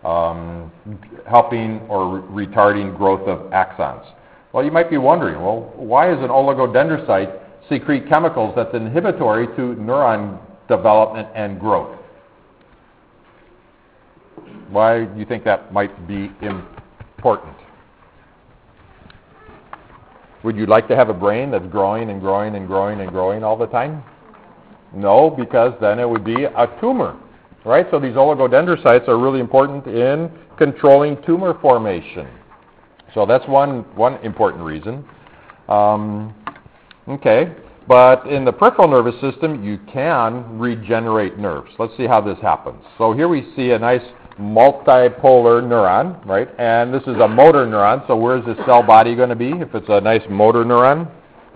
helping or retarding growth of axons. Well, you might be wondering, well, why does an oligodendrocyte secrete chemicals that's inhibitory to neuron development and growth? Why do you think that might be important? Would you like to have a brain that's growing and growing and growing and growing all the time? No, because then it would be a tumor, right? So these oligodendrocytes are really important in controlling tumor formation. So that's one important reason. Okay, but in the peripheral nervous system, you can regenerate nerves. Let's see how this happens. So here we see a nice multipolar neuron, right? And this is a motor neuron, so where's the cell body going to be if it's a nice motor neuron?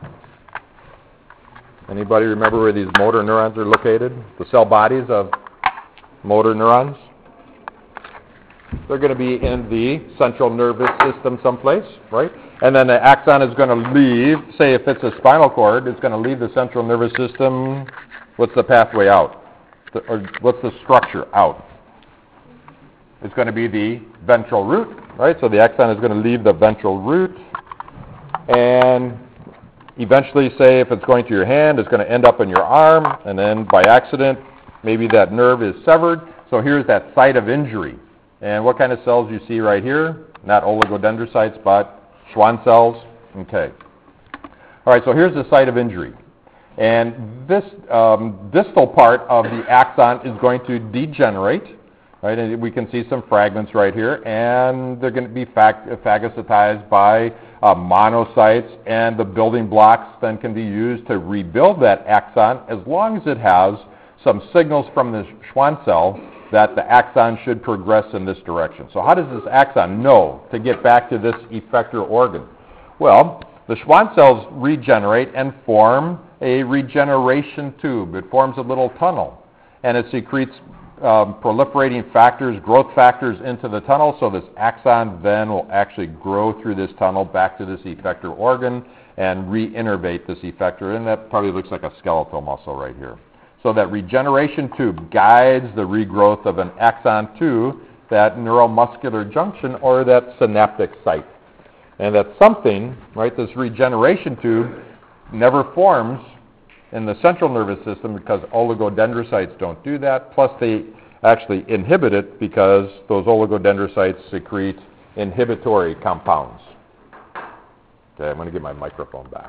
Anybody remember where these motor neurons are located? The cell bodies of motor neurons? They're going to be in the central nervous system someplace, right? And then the axon is going to leave, say if it's a spinal cord, it's going to leave the central nervous system. What's the pathway out? Or what's the structure out? It's going to be the ventral root, right? So the axon is going to leave the ventral root, and eventually, say if it's going to your hand, it's going to end up in your arm, and then by accident, maybe that nerve is severed. So here's that site of injury And what kind of cells you see right here? Not oligodendrocytes, but Schwann cells. Okay. All right, so here's the site of injury. And this distal part of the axon is going to degenerate, right? And we can see some fragments right here, and they're going to be phagocytized by monocytes, and the building blocks then can be used to rebuild that axon as long as it has some signals from the Schwann cell that the axon should progress in this direction. So how does this axon know to get back to this effector organ? Well, the Schwann cells regenerate and form a regeneration tube. It forms a little tunnel, and it secretes proliferating factors, growth factors into the tunnel, so this axon then will actually grow through this tunnel back to this effector organ and re-innervate this effector, and that probably looks like a skeletal muscle right here. So that regeneration tube guides the regrowth of an axon to that neuromuscular junction or that synaptic site. And that's something, right, this regeneration tube never forms in the central nervous system because oligodendrocytes don't do that, plus they actually inhibit it because those oligodendrocytes secrete inhibitory compounds. Okay, I'm going to get my microphone back.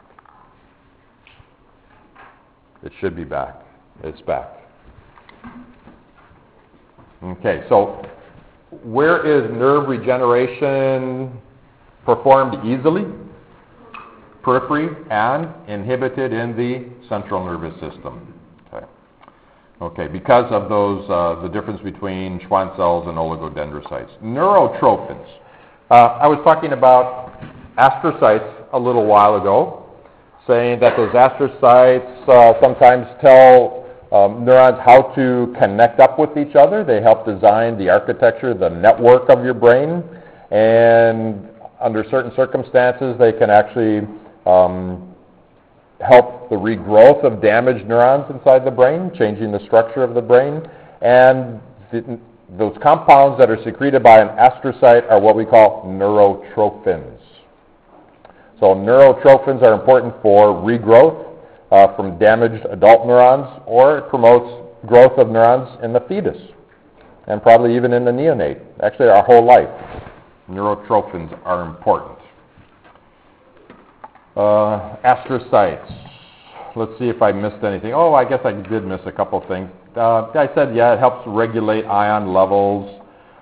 It should be back. It's back. Okay, so where is nerve regeneration performed easily? Periphery and inhibited in the central nervous system. Okay, because of those, the difference between Schwann cells and oligodendrocytes. Neurotrophins. I was talking about astrocytes a little while ago, saying that those astrocytes sometimes tell neurons how to connect up with each other. They help design the architecture, the network of your brain, and under certain circumstances, they can actually help the regrowth of damaged neurons inside the brain, changing the structure of the brain. And those compounds that are secreted by an astrocyte are what we call neurotrophins. So neurotrophins are important for regrowth from damaged adult neurons, or it promotes growth of neurons in the fetus, and probably even in the neonate. Actually, our whole life, neurotrophins are important. Astrocytes. Let's see if I missed anything. Oh, I guess I did miss a couple things. I said, yeah, it helps regulate ion levels.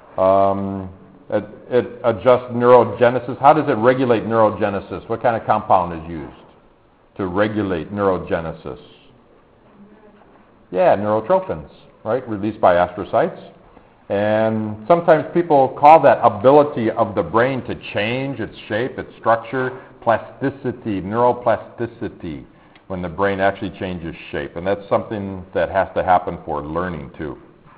It adjusts neurogenesis. How does it regulate neurogenesis? What kind of compound is used to regulate neurogenesis? Yeah, neurotrophins, right? Released by astrocytes. And sometimes people call that ability of the brain to change its shape, its structure, plasticity, neuroplasticity, when the brain actually changes shape. And that's something that has to happen for learning too.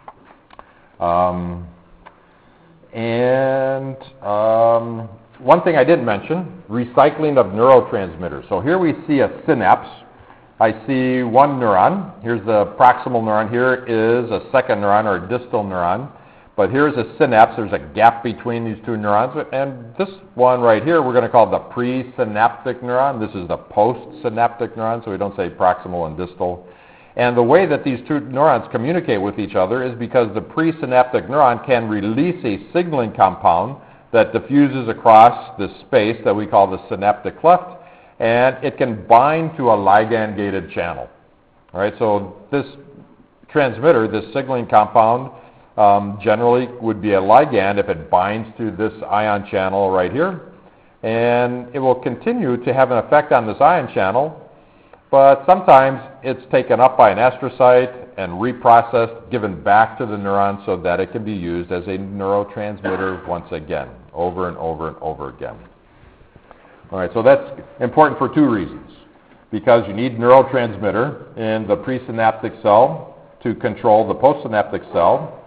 One thing I didn't mention, recycling of neurotransmitters. So here we see a synapse. I see one neuron. Here's the proximal neuron. Here is a second neuron or a distal neuron. But here's a synapse. There's a gap between these two neurons. And this one right here we're going to call the presynaptic neuron. This is the postsynaptic neuron, so we don't say proximal and distal. And the way that these two neurons communicate with each other is because the presynaptic neuron can release a signaling compound that diffuses across this space that we call the synaptic cleft, and it can bind to a ligand-gated channel. All right, so this transmitter, this signaling compound, generally would be a ligand if it binds to this ion channel right here, and it will continue to have an effect on this ion channel, but sometimes it's taken up by an astrocyte and reprocessed, given back to the neuron so that it can be used as a neurotransmitter once again, over and over and over again. All right, so that's important for two reasons. Because you need neurotransmitter in the presynaptic cell to control the postsynaptic cell.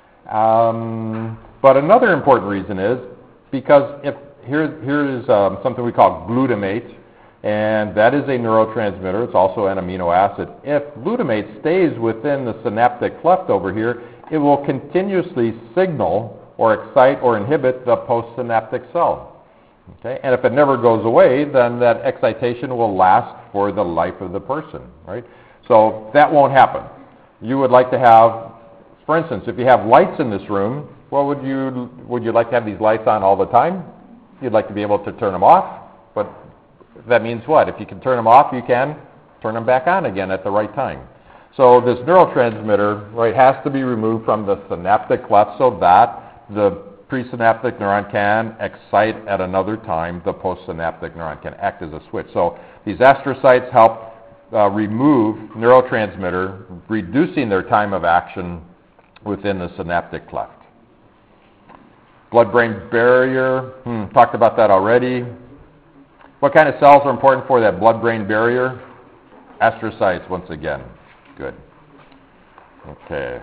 But another important reason is because if here's something we call glutamate, and that is a neurotransmitter. It's also an amino acid. If glutamate stays within the synaptic cleft over here, it will continuously signal or excite or inhibit the postsynaptic cell. Okay? And if it never goes away, then that excitation will last for the life of the person. Right? So that won't happen. You would like to have, for instance, if you have lights in this room, Well, would you like to have these lights on all the time? You'd like to be able to turn them off, but that means what? If you can turn them off, you can turn them back on again at the right time. So this neurotransmitter, right, has to be removed from the synaptic cleft so that the presynaptic neuron can excite at another time. The postsynaptic neuron can act as a switch. So these astrocytes help remove neurotransmitter, reducing their time of action within the synaptic cleft. Blood-brain barrier, talked about that already. What kind of cells are important for that blood-brain barrier? Astrocytes, once again. Good. Okay.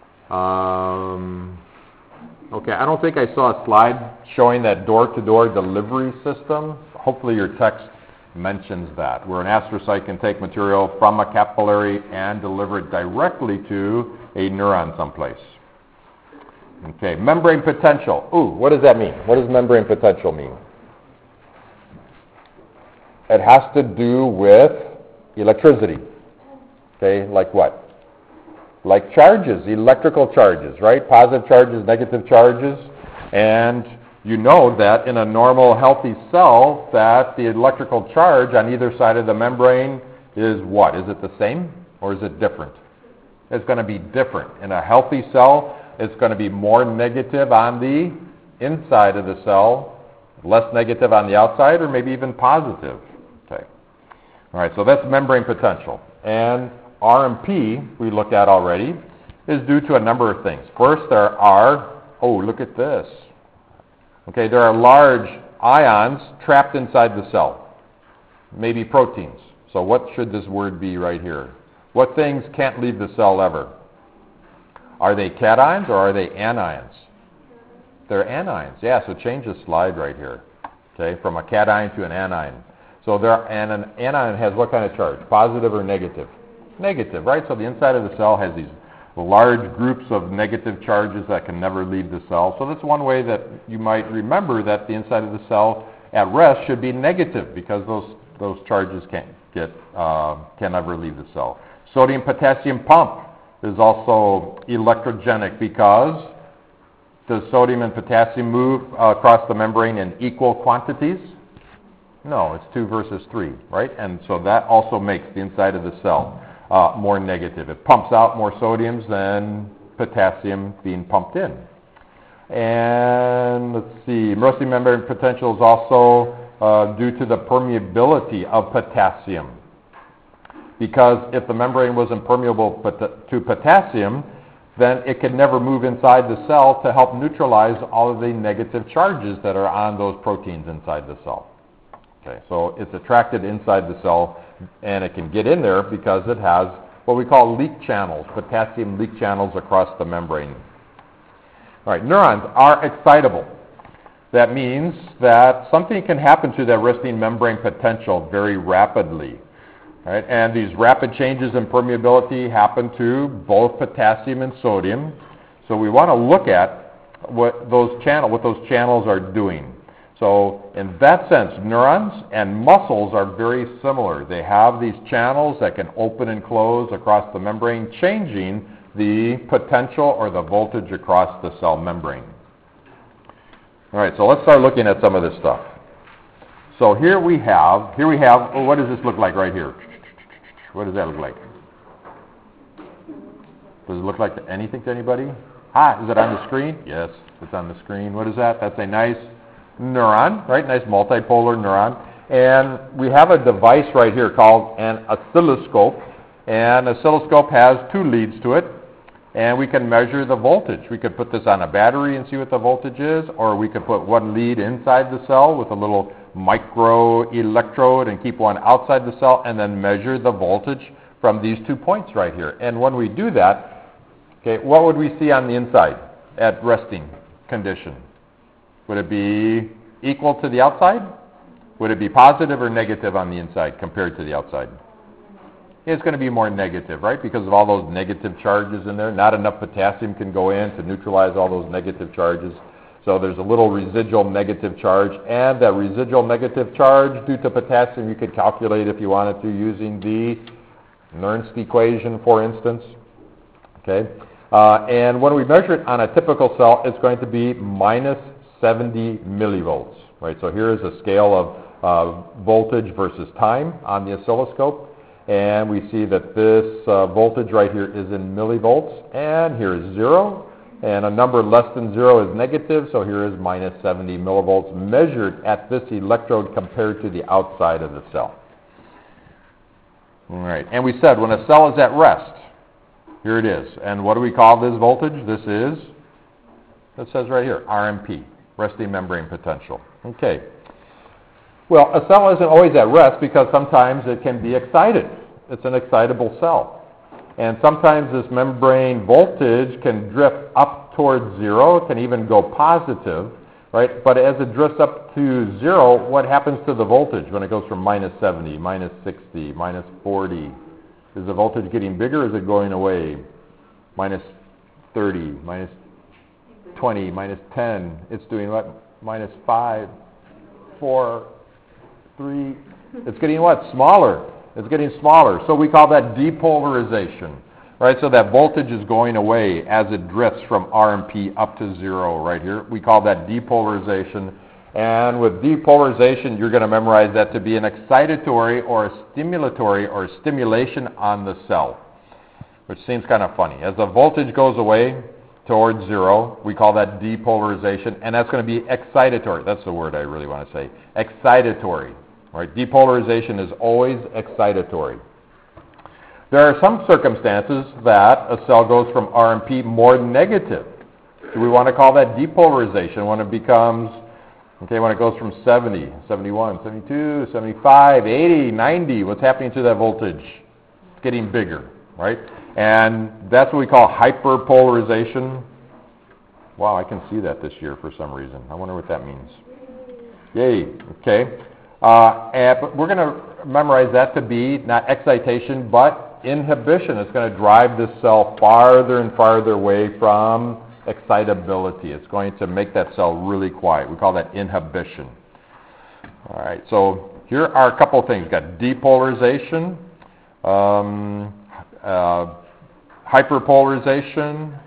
Okay, I don't think I saw a slide showing that door-to-door delivery system. Hopefully your text mentions that, where an astrocyte can take material from a capillary and deliver it directly to a neuron someplace. Okay, membrane potential. Ooh, what does that mean? What does membrane potential mean? It has to do with electricity. Okay, like what? Like charges, electrical charges, right? Positive charges, negative charges. And you know that in a normal, healthy cell, that the electrical charge on either side of the membrane is what? Is it the same or is it different? It's going to be different. In a healthy cell, it's going to be more negative on the inside of the cell, less negative on the outside, or maybe even positive. Okay. All right, so that's membrane potential. And RMP, we looked at already, is due to a number of things. First, there are, look at this. Okay, there are large ions trapped inside the cell, maybe proteins. So what should this word be right here? What things can't leave the cell ever? Are they cations or are they anions? They're anions, yeah, so change the slide right here, okay, from a cation to an anion. So an anion has what kind of charge, positive or negative? Negative, right? So the inside of the cell has these large groups of negative charges that can never leave the cell. So that's one way that you might remember that the inside of the cell at rest should be negative because those charges can never leave the cell. Sodium-potassium pump is also electrogenic because does sodium and potassium move across the membrane in equal quantities? No, it's 2 versus 3, right? And so that also makes the inside of the cell more negative. It pumps out more sodiums than potassium being pumped in. And let's see, mercury membrane potential is also due to the permeability of potassium. Because if the membrane was impermeable to potassium, then it could never move inside the cell to help neutralize all of the negative charges that are on those proteins inside the cell. Okay, so it's attracted inside the cell, and it can get in there because it has what we call leak channels, potassium leak channels across the membrane. All right, neurons are excitable. That means that something can happen to that resting membrane potential very rapidly. Right? And these rapid changes in permeability happen to both potassium and sodium. So we want to look at what those channels are doing. So in that sense, neurons and muscles are very similar. They have these channels that can open and close across the membrane, changing the potential or the voltage across the cell membrane. All right, so let's start looking at some of this stuff. So here we have, what does this look like right here? What does that look like? Does it look like anything to anybody? Is it on the screen? Yes, it's on the screen. What is that? That's a nice neuron, right? Nice multipolar neuron. And we have a device right here called an oscilloscope. And an oscilloscope has 2 leads to it. And we can measure the voltage. We could put this on a battery and see what the voltage is, or we could put one lead inside the cell with a little micro electrode and keep one outside the cell and then measure the voltage from these 2 points right here. And when we do that, okay, what would we see on the inside at resting condition? Would it be equal to the outside? Would it be positive or negative on the inside compared to the outside? It's going to be more negative, right? Because of all those negative charges in there. Not enough potassium can go in to neutralize all those negative charges. So there's a little residual negative charge. And that residual negative charge due to potassium you could calculate if you wanted to using the Nernst equation, for instance. Okay. And when we measure it on a typical cell, it's going to be minus 70 millivolts. Right? So here is a scale of voltage versus time on the oscilloscope. And we see that this voltage right here is in millivolts, and here is 0. And a number less than 0 is negative, so here is minus 70 millivolts measured at this electrode compared to the outside of the cell. All right, and we said when a cell is at rest, here it is. And what do we call this voltage? This is, it says right here, RMP, resting membrane potential. Okay. Well, a cell isn't always at rest because sometimes it can be excited. It's an excitable cell. And sometimes this membrane voltage can drift up towards 0, it can even go positive, right? But as it drifts up to 0, what happens to the voltage when it goes from minus 70, minus 60, minus 40? Is the voltage getting bigger or is it going away? Minus 30, minus 20, minus 10. It's doing what? Minus 5, 4, 3. It's getting what? Smaller. It's getting smaller. So we call that depolarization. Right? So that voltage is going away as it drifts from RMP up to 0 right here. We call that depolarization. And with depolarization, you're going to memorize that to be an excitatory or a stimulatory or stimulation on the cell, which seems kind of funny. As the voltage goes away towards 0, we call that depolarization, and that's going to be excitatory. That's the word I really want to say. Excitatory. Right? Depolarization is always excitatory. There are some circumstances that a cell goes from RMP more negative. Do we want to call that depolarization when it becomes, okay, when it goes from 70, 71, 72, 75, 80, 90? What's happening to that voltage? It's getting bigger, right? And that's what we call hyperpolarization. Wow, I can see that this year for some reason. I wonder what that means. Yay, okay. But we're going to memorize that to be not excitation, but inhibition. It's going to drive this cell farther and farther away from excitability. It's going to make that cell really quiet. We call that inhibition. All right, so here are a couple of things. We've got depolarization, hyperpolarization,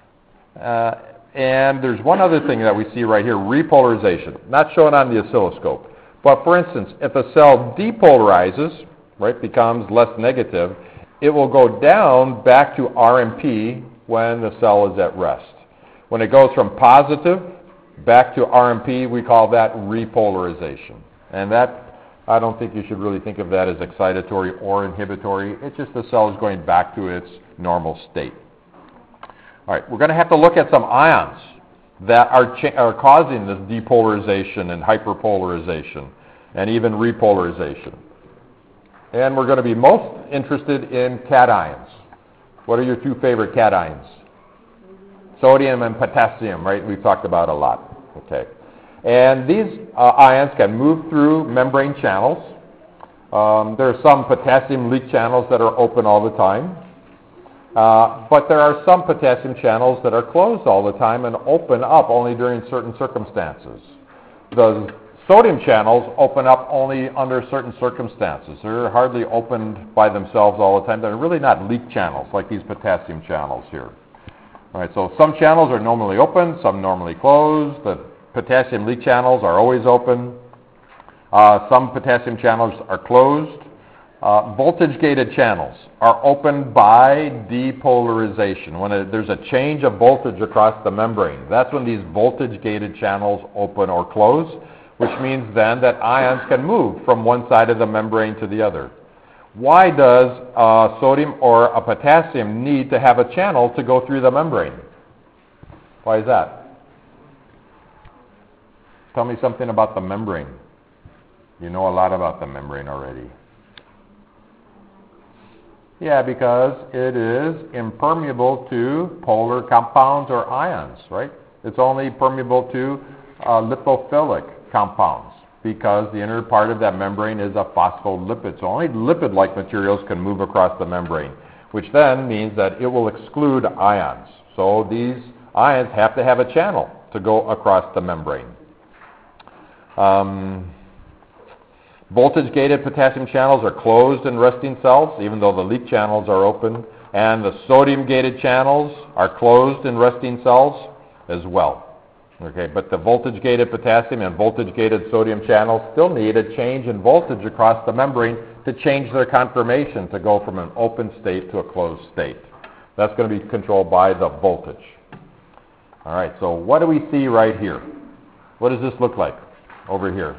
and there's one other thing that we see right here, repolarization. Not shown on the oscilloscope. But for instance, if a cell depolarizes, right, becomes less negative, it will go down back to RMP when the cell is at rest. When it goes from positive back to RMP, we call that repolarization. And that, I don't think you should really think of that as excitatory or inhibitory. It's just the cell is going back to its normal state. All right, we're going to have to look at some ions that are causing this depolarization and hyperpolarization and even repolarization. And we're going to be most interested in cations. What are your two favorite cations? Sodium and potassium, right? We've talked about a lot. Okay. And these ions can move through membrane channels. There are some potassium leak channels that are open all the time. But there are some potassium channels that are closed all the time and open up only during certain circumstances. The sodium channels open up only under certain circumstances. They're hardly opened by themselves all the time. They're really not leak channels like these potassium channels here. All right, so some channels are normally open, some normally closed. The potassium leak channels are always open. Some potassium channels are closed. Voltage-gated channels are opened by depolarization. When there's a change of voltage across the membrane, that's when these voltage-gated channels open or close, which means then that ions can move from one side of the membrane to the other. Why does sodium or a potassium need to have a channel to go through the membrane? Why is that? Tell me something about the membrane. You know a lot about the membrane already. Yeah, because it is impermeable to polar compounds or ions, right? It's only permeable to lipophilic compounds because the inner part of that membrane is a phospholipid. So only lipid-like materials can move across the membrane, which then means that it will exclude ions. So these ions have to have a channel to go across the membrane. Voltage-gated potassium channels are closed in resting cells, even though the leak channels are open. And the sodium-gated channels are closed in resting cells as well. Okay, but the voltage-gated potassium and voltage-gated sodium channels still need a change in voltage across the membrane to change their conformation to go from an open state to a closed state. That's going to be controlled by the voltage. All right, so what do we see right here? What does this look like over here?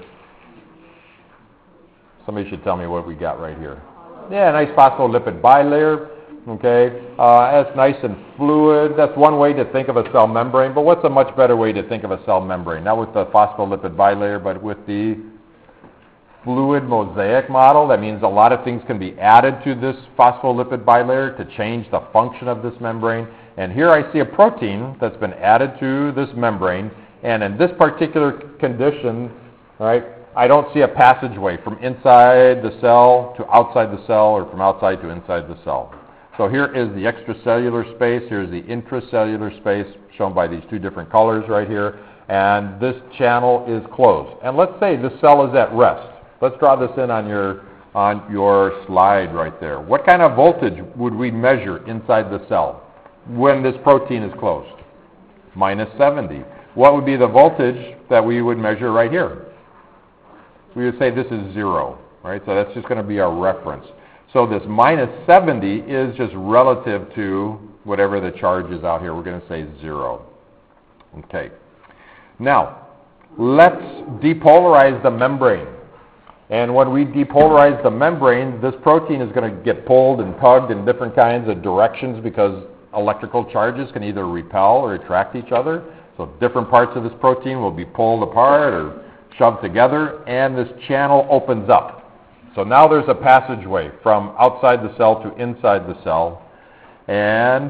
Somebody should tell me what we got right here. Yeah, a nice phospholipid bilayer. Okay, that's nice and fluid. That's one way to think of a cell membrane, but what's a much better way to think of a cell membrane? Not with the phospholipid bilayer, but with the fluid mosaic model. That means a lot of things can be added to this phospholipid bilayer to change the function of this membrane. And here I see a protein that's been added to this membrane, and in this particular condition, right, I don't see a passageway from inside the cell to outside the cell or from outside to inside the cell. So here is the extracellular space, here's the intracellular space shown by these two different colors right here, and this channel is closed. And let's say the cell is at rest. Let's draw this in on your slide right there. What kind of voltage would we measure inside the cell when this protein is closed? Minus 70. What would be the voltage that we would measure right here? We would say this is 0, right? So that's just going to be our reference. So this minus 70 is just relative to whatever the charge is out here. We're going to say 0. Okay. Now, let's depolarize the membrane. And when we depolarize the membrane, this protein is going to get pulled and tugged in different kinds of directions because electrical charges can either repel or attract each other. So different parts of this protein will be pulled apart or shoved together, and this channel opens up. So now there's a passageway from outside the cell to inside the cell. And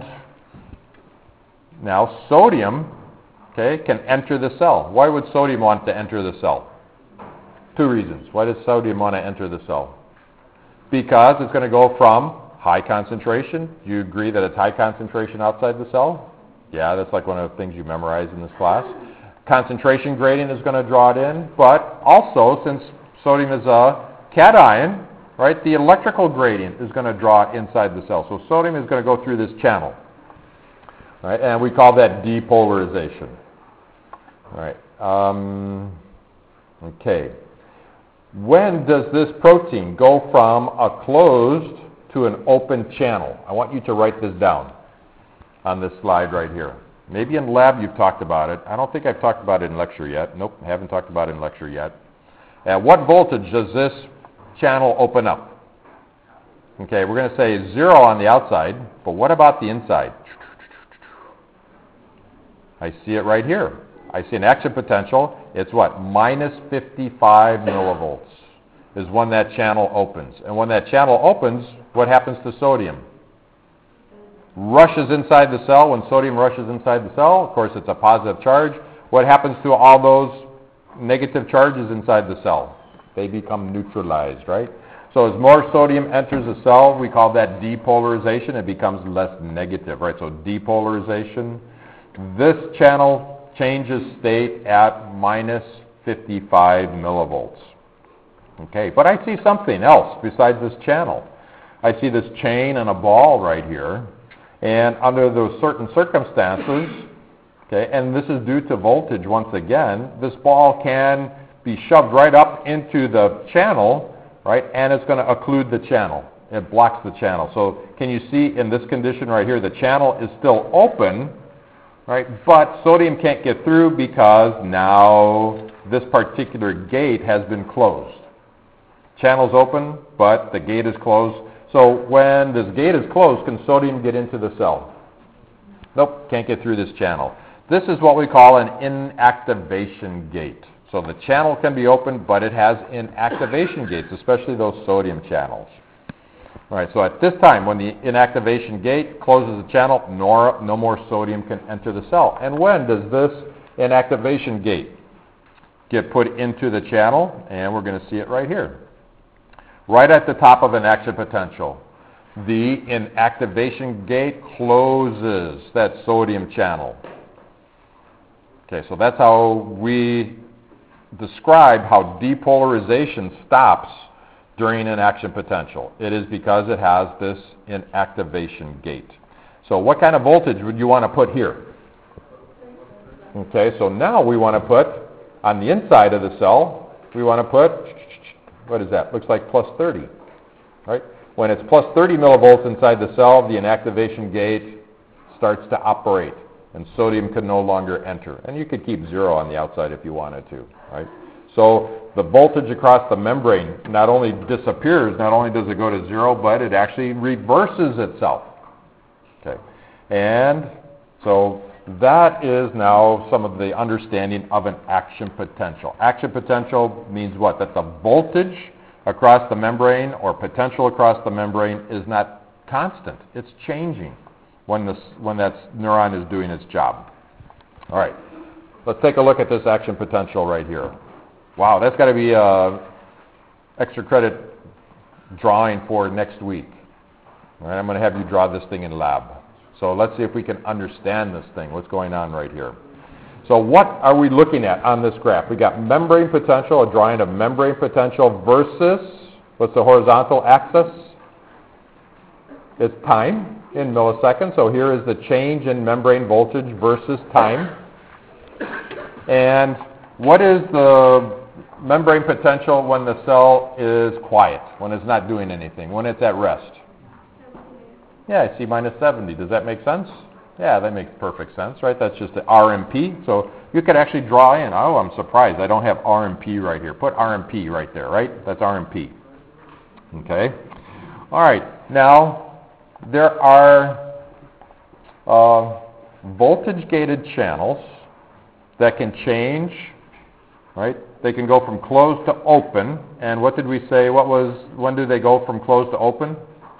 now sodium, okay, can enter the cell. Why would sodium want to enter the cell? Two reasons. Why does sodium want to enter the cell? Because it's going to go from high concentration. Do you agree that it's high concentration outside the cell? Yeah, that's like one of the things you memorize in this class. Concentration gradient is going to draw it in, but also since sodium is a cation, right, the electrical gradient is going to draw it inside the cell. So sodium is going to go through this channel, right, and we call that depolarization. Right. Okay. When does this protein go from a closed to an open channel? I want you to write this down on this slide right here. Maybe in lab you've talked about it. I don't think I've talked about it in lecture yet. Nope, haven't talked about it in lecture yet. At what voltage does this channel open up? Okay, we're going to say 0 on the outside, but what about the inside? I see it right here. I see an action potential. It's what? Minus 55 millivolts is when that channel opens. And when that channel opens, what happens to sodium? Rushes inside the cell. When sodium rushes inside the cell, of course, it's a positive charge. What happens to all those negative charges inside the cell? They become neutralized, right? So as more sodium enters the cell, we call that depolarization. It becomes less negative, right? So depolarization. This channel changes state at minus 55 millivolts. Okay, but I see something else besides this channel. I see this chain and a ball right here. And under those certain circumstances, okay, and this is due to voltage once again, this ball can be shoved right up into the channel, right, and it's going to occlude the channel. It blocks the channel. So can you see in this condition right here, the channel is still open, right, but sodium can't get through because now this particular gate has been closed. Channel's open, but the gate is closed. So when this gate is closed, can sodium get into the cell? Nope, can't get through this channel. This is what we call an inactivation gate. So the channel can be open, but it has inactivation gates, especially those sodium channels. All right, so at this time, when the inactivation gate closes the channel, no more sodium can enter the cell. And when does this inactivation gate get put into the channel? And we're going to see it right here. Right at the top of an action potential. The inactivation gate closes that sodium channel. Okay, so that's how we describe how depolarization stops during an action potential? It is because it has this inactivation gate. So what kind of voltage would you want to put here? Okay, so now we want to put, on the inside of the cell, we want to put, what is that? Looks like plus 30, right? When it's plus 30 millivolts inside the cell, the inactivation gate starts to operate, and sodium can no longer enter. And you could keep 0 on the outside if you wanted to, right? So the voltage across the membrane not only disappears, not only does it go to 0, but it actually reverses itself. Okay, and so that is now some of the understanding of an action potential. Action potential means what? That the voltage across the membrane or potential across the membrane is not constant. It's changing when that neuron is doing its job. All right, let's take a look at this action potential right here. Wow, that's got to be an extra credit drawing for next week. All right, I'm going to have you draw this thing in lab. So let's see if we can understand this thing, what's going on right here. So what are we looking at on this graph? We got membrane potential, a drawing of membrane potential versus, what's the horizontal axis? It's time in milliseconds. So here is the change in membrane voltage versus time. And what is the membrane potential when the cell is quiet, when it's not doing anything, when it's at rest? Yeah, I see minus 70. Does that make sense? Yeah, that makes perfect sense, right? That's just the RMP. So you could actually draw in. Oh, I'm surprised. I don't have RMP right here. Put RMP right there, right? That's RMP. Okay. All right. Now, there are voltage-gated channels that can change, right? They can go from closed to open. And what did we say? When do they go from closed to open?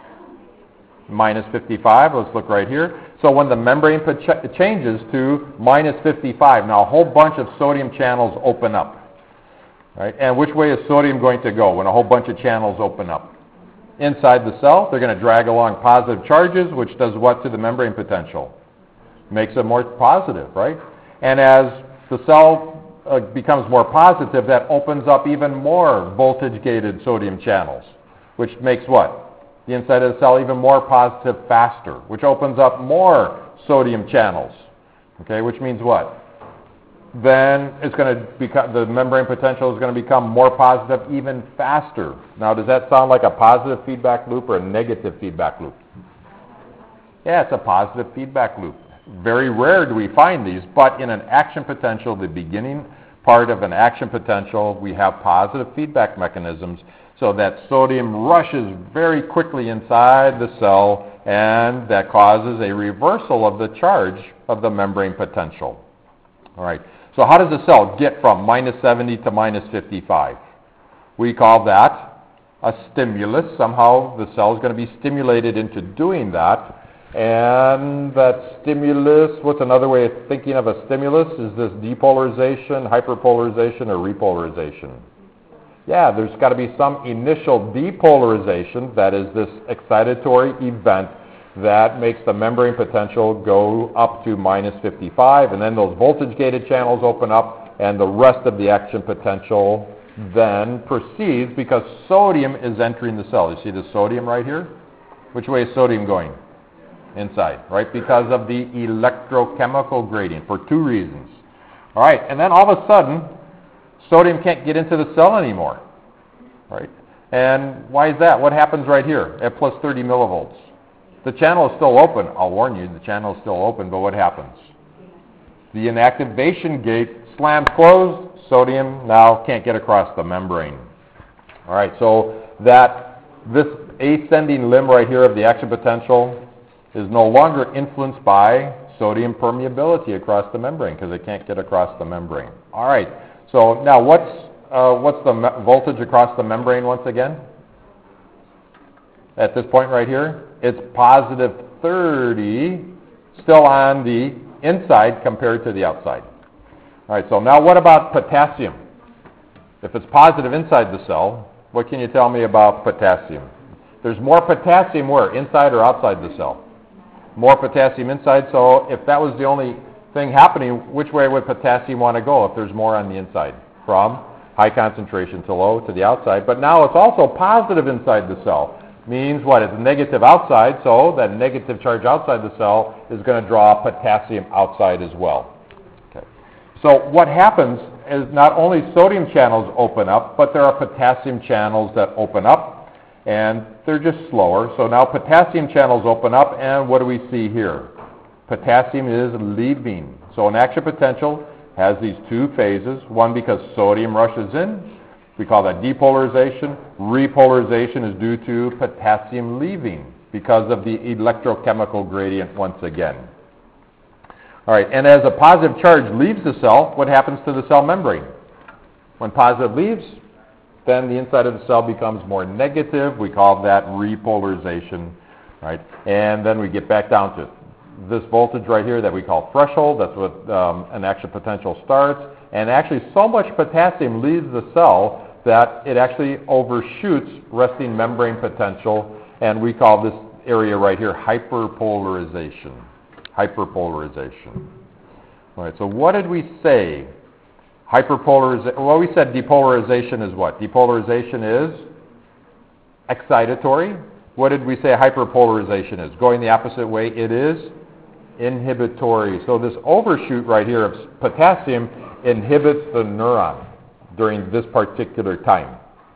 Minus 55. Let's look right here. So when the membrane changes to minus 55, now a whole bunch of sodium channels open up. Right? And which way is sodium going to go when a whole bunch of channels open up? Inside the cell, they're going to drag along positive charges, which does what to the membrane potential? Makes it more positive, right? And as the cell becomes more positive, that opens up even more voltage-gated sodium channels, which makes what? The inside of the cell even more positive faster, which opens up more sodium channels, okay, which means what? Then it's going to become, the membrane potential is going to become more positive even faster. Now, does that sound like a positive feedback loop or a negative feedback loop? Yeah, it's a positive feedback loop. Very rare do we find these, but in an action potential, the beginning part of an action potential, we have positive feedback mechanisms so that sodium rushes very quickly inside the cell, and that causes a reversal of the charge of the membrane potential. All right, so how does the cell get from minus 70 to minus 55? We call that a stimulus. Somehow the cell is going to be stimulated into doing that. And that stimulus, what's another way of thinking of a stimulus? Is this depolarization, hyperpolarization, or repolarization? Yeah, there's got to be some initial depolarization, that is this excitatory event that makes the membrane potential go up to minus 55, and then those voltage-gated channels open up, and the rest of the action potential then proceeds because sodium is entering the cell. You see the sodium right here? Which way is sodium going? Inside, right? Because of the electrochemical gradient for two reasons. All right, and then all of a sudden, sodium can't get into the cell anymore, right? And why is that? What happens right here at plus 30 millivolts? The channel is still open. I'll warn you, the channel is still open, but what happens? The inactivation gate slams closed. Sodium now can't get across the membrane. All right, so this ascending limb right here of the action potential is no longer influenced by sodium permeability across the membrane because it can't get across the membrane. All right, so now what's the voltage across the membrane once again? At this point right here, it's positive 30, still on the inside compared to the outside. All right, so now what about potassium? If it's positive inside the cell, what can you tell me about potassium? There's more potassium where? Inside or outside the cell? More potassium inside, so if that was the only thing happening, which way would potassium want to go if there's more on the inside? From high concentration to low to the outside, but now it's also positive inside the cell. Means what? It's negative outside, so that negative charge outside the cell is going to draw potassium outside as well. Okay. So what happens is not only sodium channels open up, but there are potassium channels that open up, and they're just slower. So now potassium channels open up, and what do we see here? Potassium is leaving. So an action potential has these two phases, one because sodium rushes in. We call that depolarization. Repolarization is due to potassium leaving because of the electrochemical gradient once again. All right, and as a positive charge leaves the cell, what happens to the cell membrane? When positive leaves, then the inside of the cell becomes more negative. We call that repolarization, right? And then we get back down to this voltage right here that we call threshold. That's what an action potential starts. And actually so much potassium leaves the cell that it actually overshoots resting membrane potential, and we call this area right here hyperpolarization. Hyperpolarization. All right, so what did we say? Well, we said depolarization is what? Depolarization is excitatory. What did we say hyperpolarization is? Going the opposite way, it is inhibitory. So this overshoot right here of potassium inhibits the neuron during this particular time.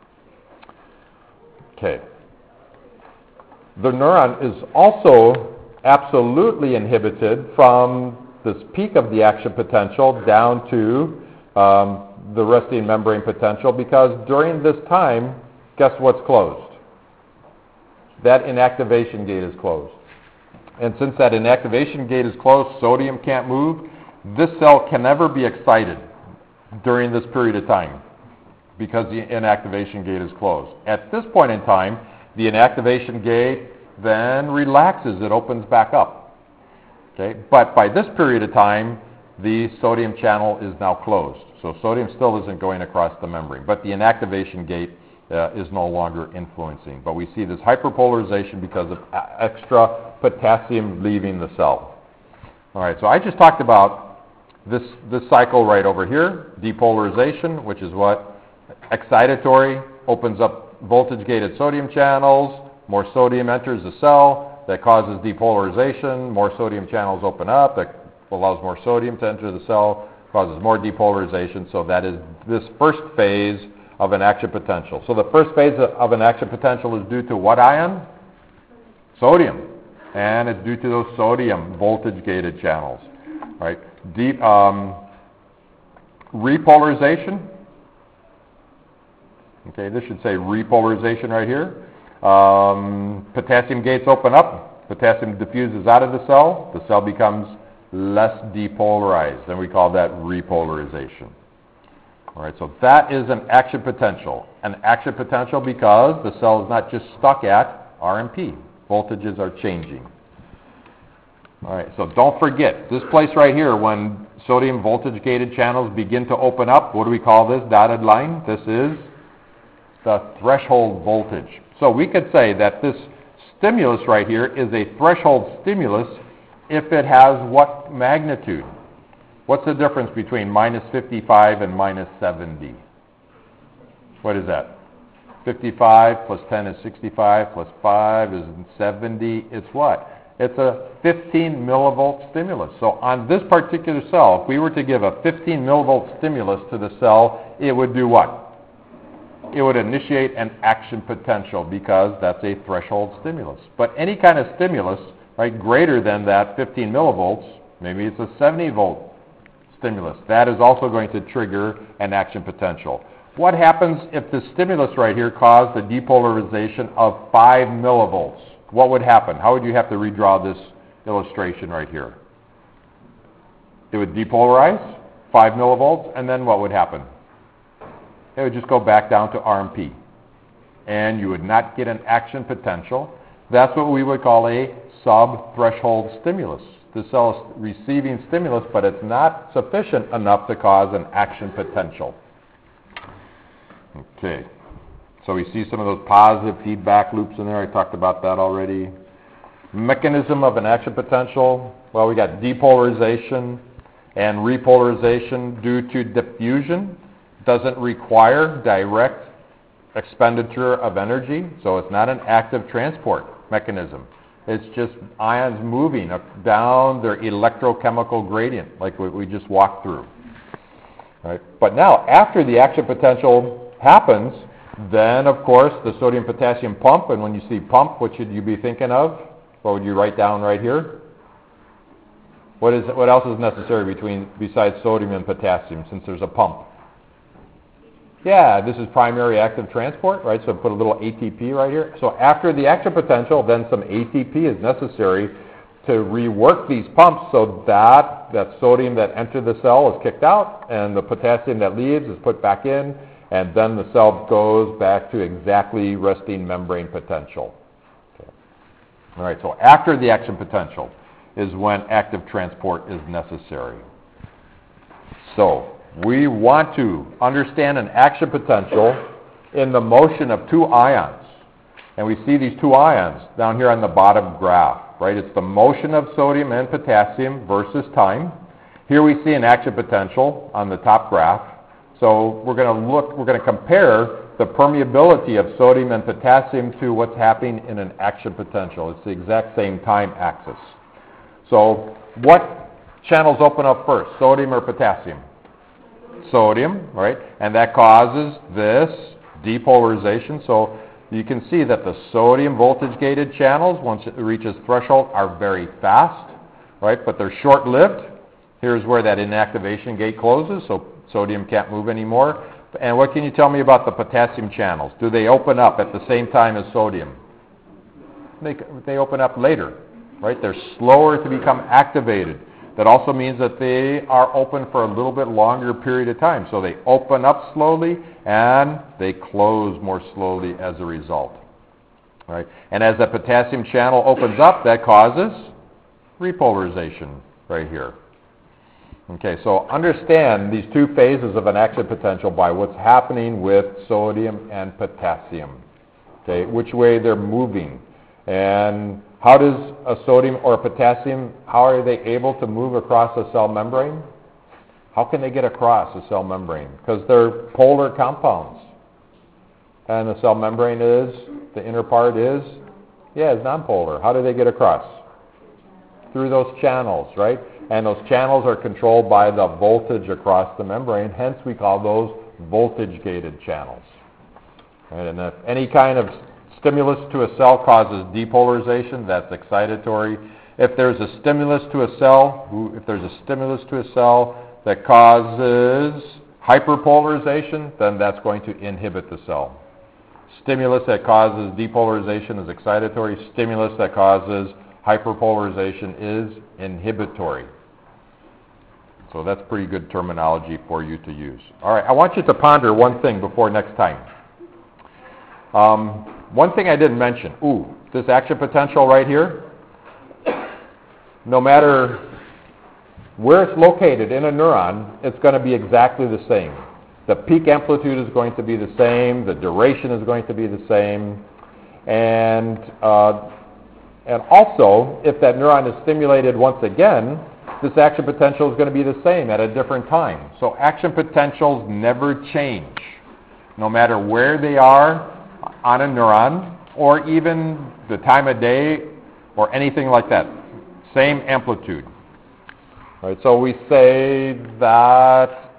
Okay. The neuron is also absolutely inhibited from this peak of the action potential down to the resting membrane potential, because during this time, guess what's closed? That inactivation gate is closed. And since that inactivation gate is closed, sodium can't move. This cell can never be excited during this period of time because the inactivation gate is closed. At this point in time, the inactivation gate then relaxes. It opens back up. Okay? But by this period of time, the sodium channel is now closed. So sodium still isn't going across the membrane, but the inactivation gate is no longer influencing. But we see this hyperpolarization because of extra potassium leaving the cell. All right, so I just talked about this cycle right over here, depolarization, which is what? Excitatory, opens up voltage-gated sodium channels, more sodium enters the cell, that causes depolarization, more sodium channels open up, that allows more sodium to enter the cell, causes more depolarization. So that is this first phase of an action potential. So the first phase of an action potential is due to what ion? Sodium. And it's due to those sodium voltage-gated channels. Right? Repolarization. Okay, this should say repolarization right here. Potassium gates open up. Potassium diffuses out of the cell. The cell becomes less depolarized, and we call that repolarization. All right, so that is an action potential. An action potential because the cell is not just stuck at RMP. Voltages are changing. All right, so don't forget, this place right here, when sodium voltage-gated channels begin to open up, what do we call this dotted line? This is the threshold voltage. So we could say that this stimulus right here is a threshold stimulus if it has what magnitude? What's the difference between minus 55 and minus 70? What is that? 55 plus 10 is 65, plus 5 is 70. It's what? It's a 15 millivolt stimulus. So on this particular cell, if we were to give a 15 millivolt stimulus to the cell, it would do what? It would initiate an action potential because that's a threshold stimulus. But any kind of stimulus, right, greater than that 15 millivolts, maybe it's a 70 volt stimulus, that is also going to trigger an action potential. What happens if the stimulus right here caused a depolarization of 5 millivolts? What would happen? How would you have to redraw this illustration right here? It would depolarize 5 millivolts, and then what would happen? It would just go back down to RMP. And you would not get an action potential. That's what we would call a sub-threshold stimulus. The cell is receiving stimulus, but it's not sufficient enough to cause an action potential. Okay. So we see some of those positive feedback loops in there. I talked about that already. Mechanism of an action potential. Well, we got depolarization and repolarization due to diffusion. doesn't require direct expenditure of energy, so it's not an active transport mechanism. It's just ions moving up, down their electrochemical gradient, like we just walked through. Right? But now, after the action potential happens, then, of course, the sodium-potassium pump, and when you see pump, what should you be thinking of? What would you write down right here? What else is necessary besides sodium and potassium, since there's a pump? Yeah, this is primary active transport, right? So put a little ATP right here. So after the action potential, then some ATP is necessary to rework these pumps so that sodium that entered the cell is kicked out and the potassium that leaves is put back in, and then the cell goes back to exactly resting membrane potential. Okay. All right, so after the action potential is when active transport is necessary. So we want to understand an action potential in the motion of two ions. And we see these two ions down here on the bottom graph, right? It's the motion of sodium and potassium versus time. Here we see an action potential on the top graph. So we're going to compare the permeability of sodium and potassium to what's happening in an action potential. It's the exact same time axis. So what channels open up first, sodium or potassium? Sodium, right? And that causes this depolarization. So you can see that the sodium voltage-gated channels, once it reaches threshold, are very fast, right? But they're short-lived. Here's where that inactivation gate closes, so sodium can't move anymore. And what can you tell me about the potassium channels? Do they open up at the same time as sodium? They open up later, right? They're slower to become activated. That also means that they are open for a little bit longer period of time. So they open up slowly and they close more slowly as a result. Right? And as the potassium channel opens up, that causes repolarization right here. Okay, so understand these two phases of an action potential by what's happening with sodium and potassium. Okay, which way they're moving. And how does a sodium or a potassium, how are they able to move across a cell membrane? How can they get across a cell membrane? Because they're polar compounds. And the cell membrane is, the inner part is nonpolar. How do they get across? Through those channels, right? And those channels are controlled by the voltage across the membrane. Hence, we call those voltage-gated channels. Right? And if any kind of stimulus to a cell causes depolarization, that's excitatory. If there's a stimulus to a cell, that causes hyperpolarization, then that's going to inhibit the cell. Stimulus that causes depolarization is excitatory. Stimulus that causes hyperpolarization is inhibitory. So that's pretty good terminology for you to use. All right, I want you to ponder one thing before next time. One thing I didn't mention, this action potential right here, no matter where it's located in a neuron, it's going to be exactly the same. The peak amplitude is going to be the same, the duration is going to be the same, and also, if that neuron is stimulated once again, this action potential is going to be the same at a different time. So action potentials never change, no matter where they are on a neuron, or even the time of day, or anything like that. Same amplitude. Right, so we say that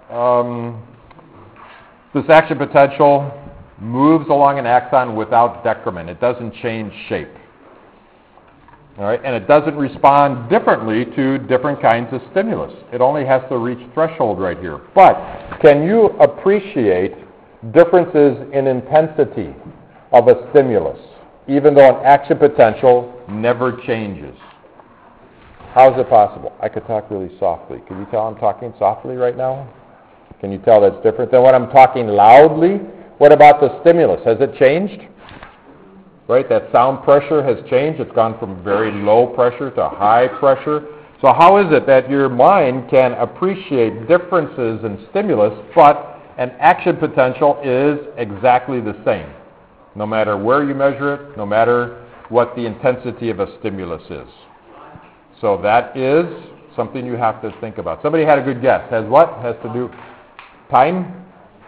this action potential moves along an axon without decrement. It doesn't change shape. All right, and it doesn't respond differently to different kinds of stimulus. It only has to reach threshold right here. But can you appreciate differences in intensity of a stimulus, even though an action potential never changes? How is it possible? I could talk really softly. Can you tell I'm talking softly right now? Can you tell that's different than when I'm talking loudly? What about the stimulus? Has it changed? Right, that sound pressure has changed. It's gone from very low pressure to high pressure. So how is it that your mind can appreciate differences in stimulus, but an action potential is exactly the same, no matter where you measure it, no matter what the intensity of a stimulus is? So that is something you have to think about. Somebody had a good guess. Has what? Has to do time?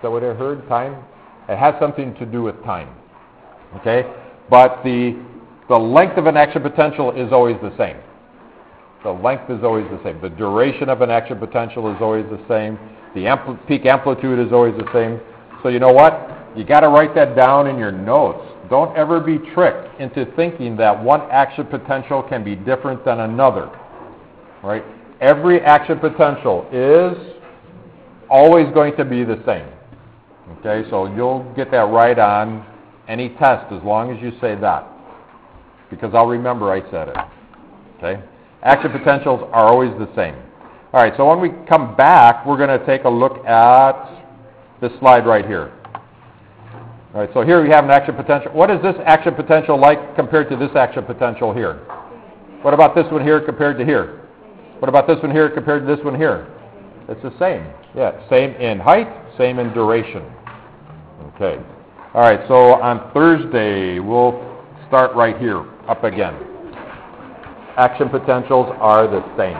that what I heard? Time? It has something to do with time. Okay? But the length of an action potential is always the same. The length is always the same. The duration of an action potential is always the same. The peak amplitude is always the same. So you know what? You got to write that down in your notes. Don't ever be tricked into thinking that one action potential can be different than another. Right? Every action potential is always going to be the same. Okay? So you'll get that right on any test as long as you say that. Because I'll remember I said it. Okay? Action potentials are always the same. All right, so when we come back, we're going to take a look at this slide right here. All right, so here we have an action potential. What is this action potential like compared to this action potential here? What about this one here compared to here? What about this one here compared to this one here? It's the same. Yeah, same in height, same in duration. Okay. All right, so on Thursday, we'll start right here, up again. Action potentials are the same.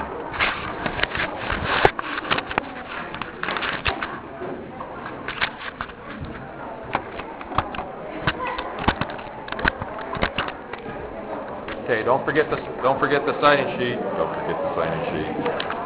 Okay, don't forget the sign-in sheet. Don't forget the sign-in sheet.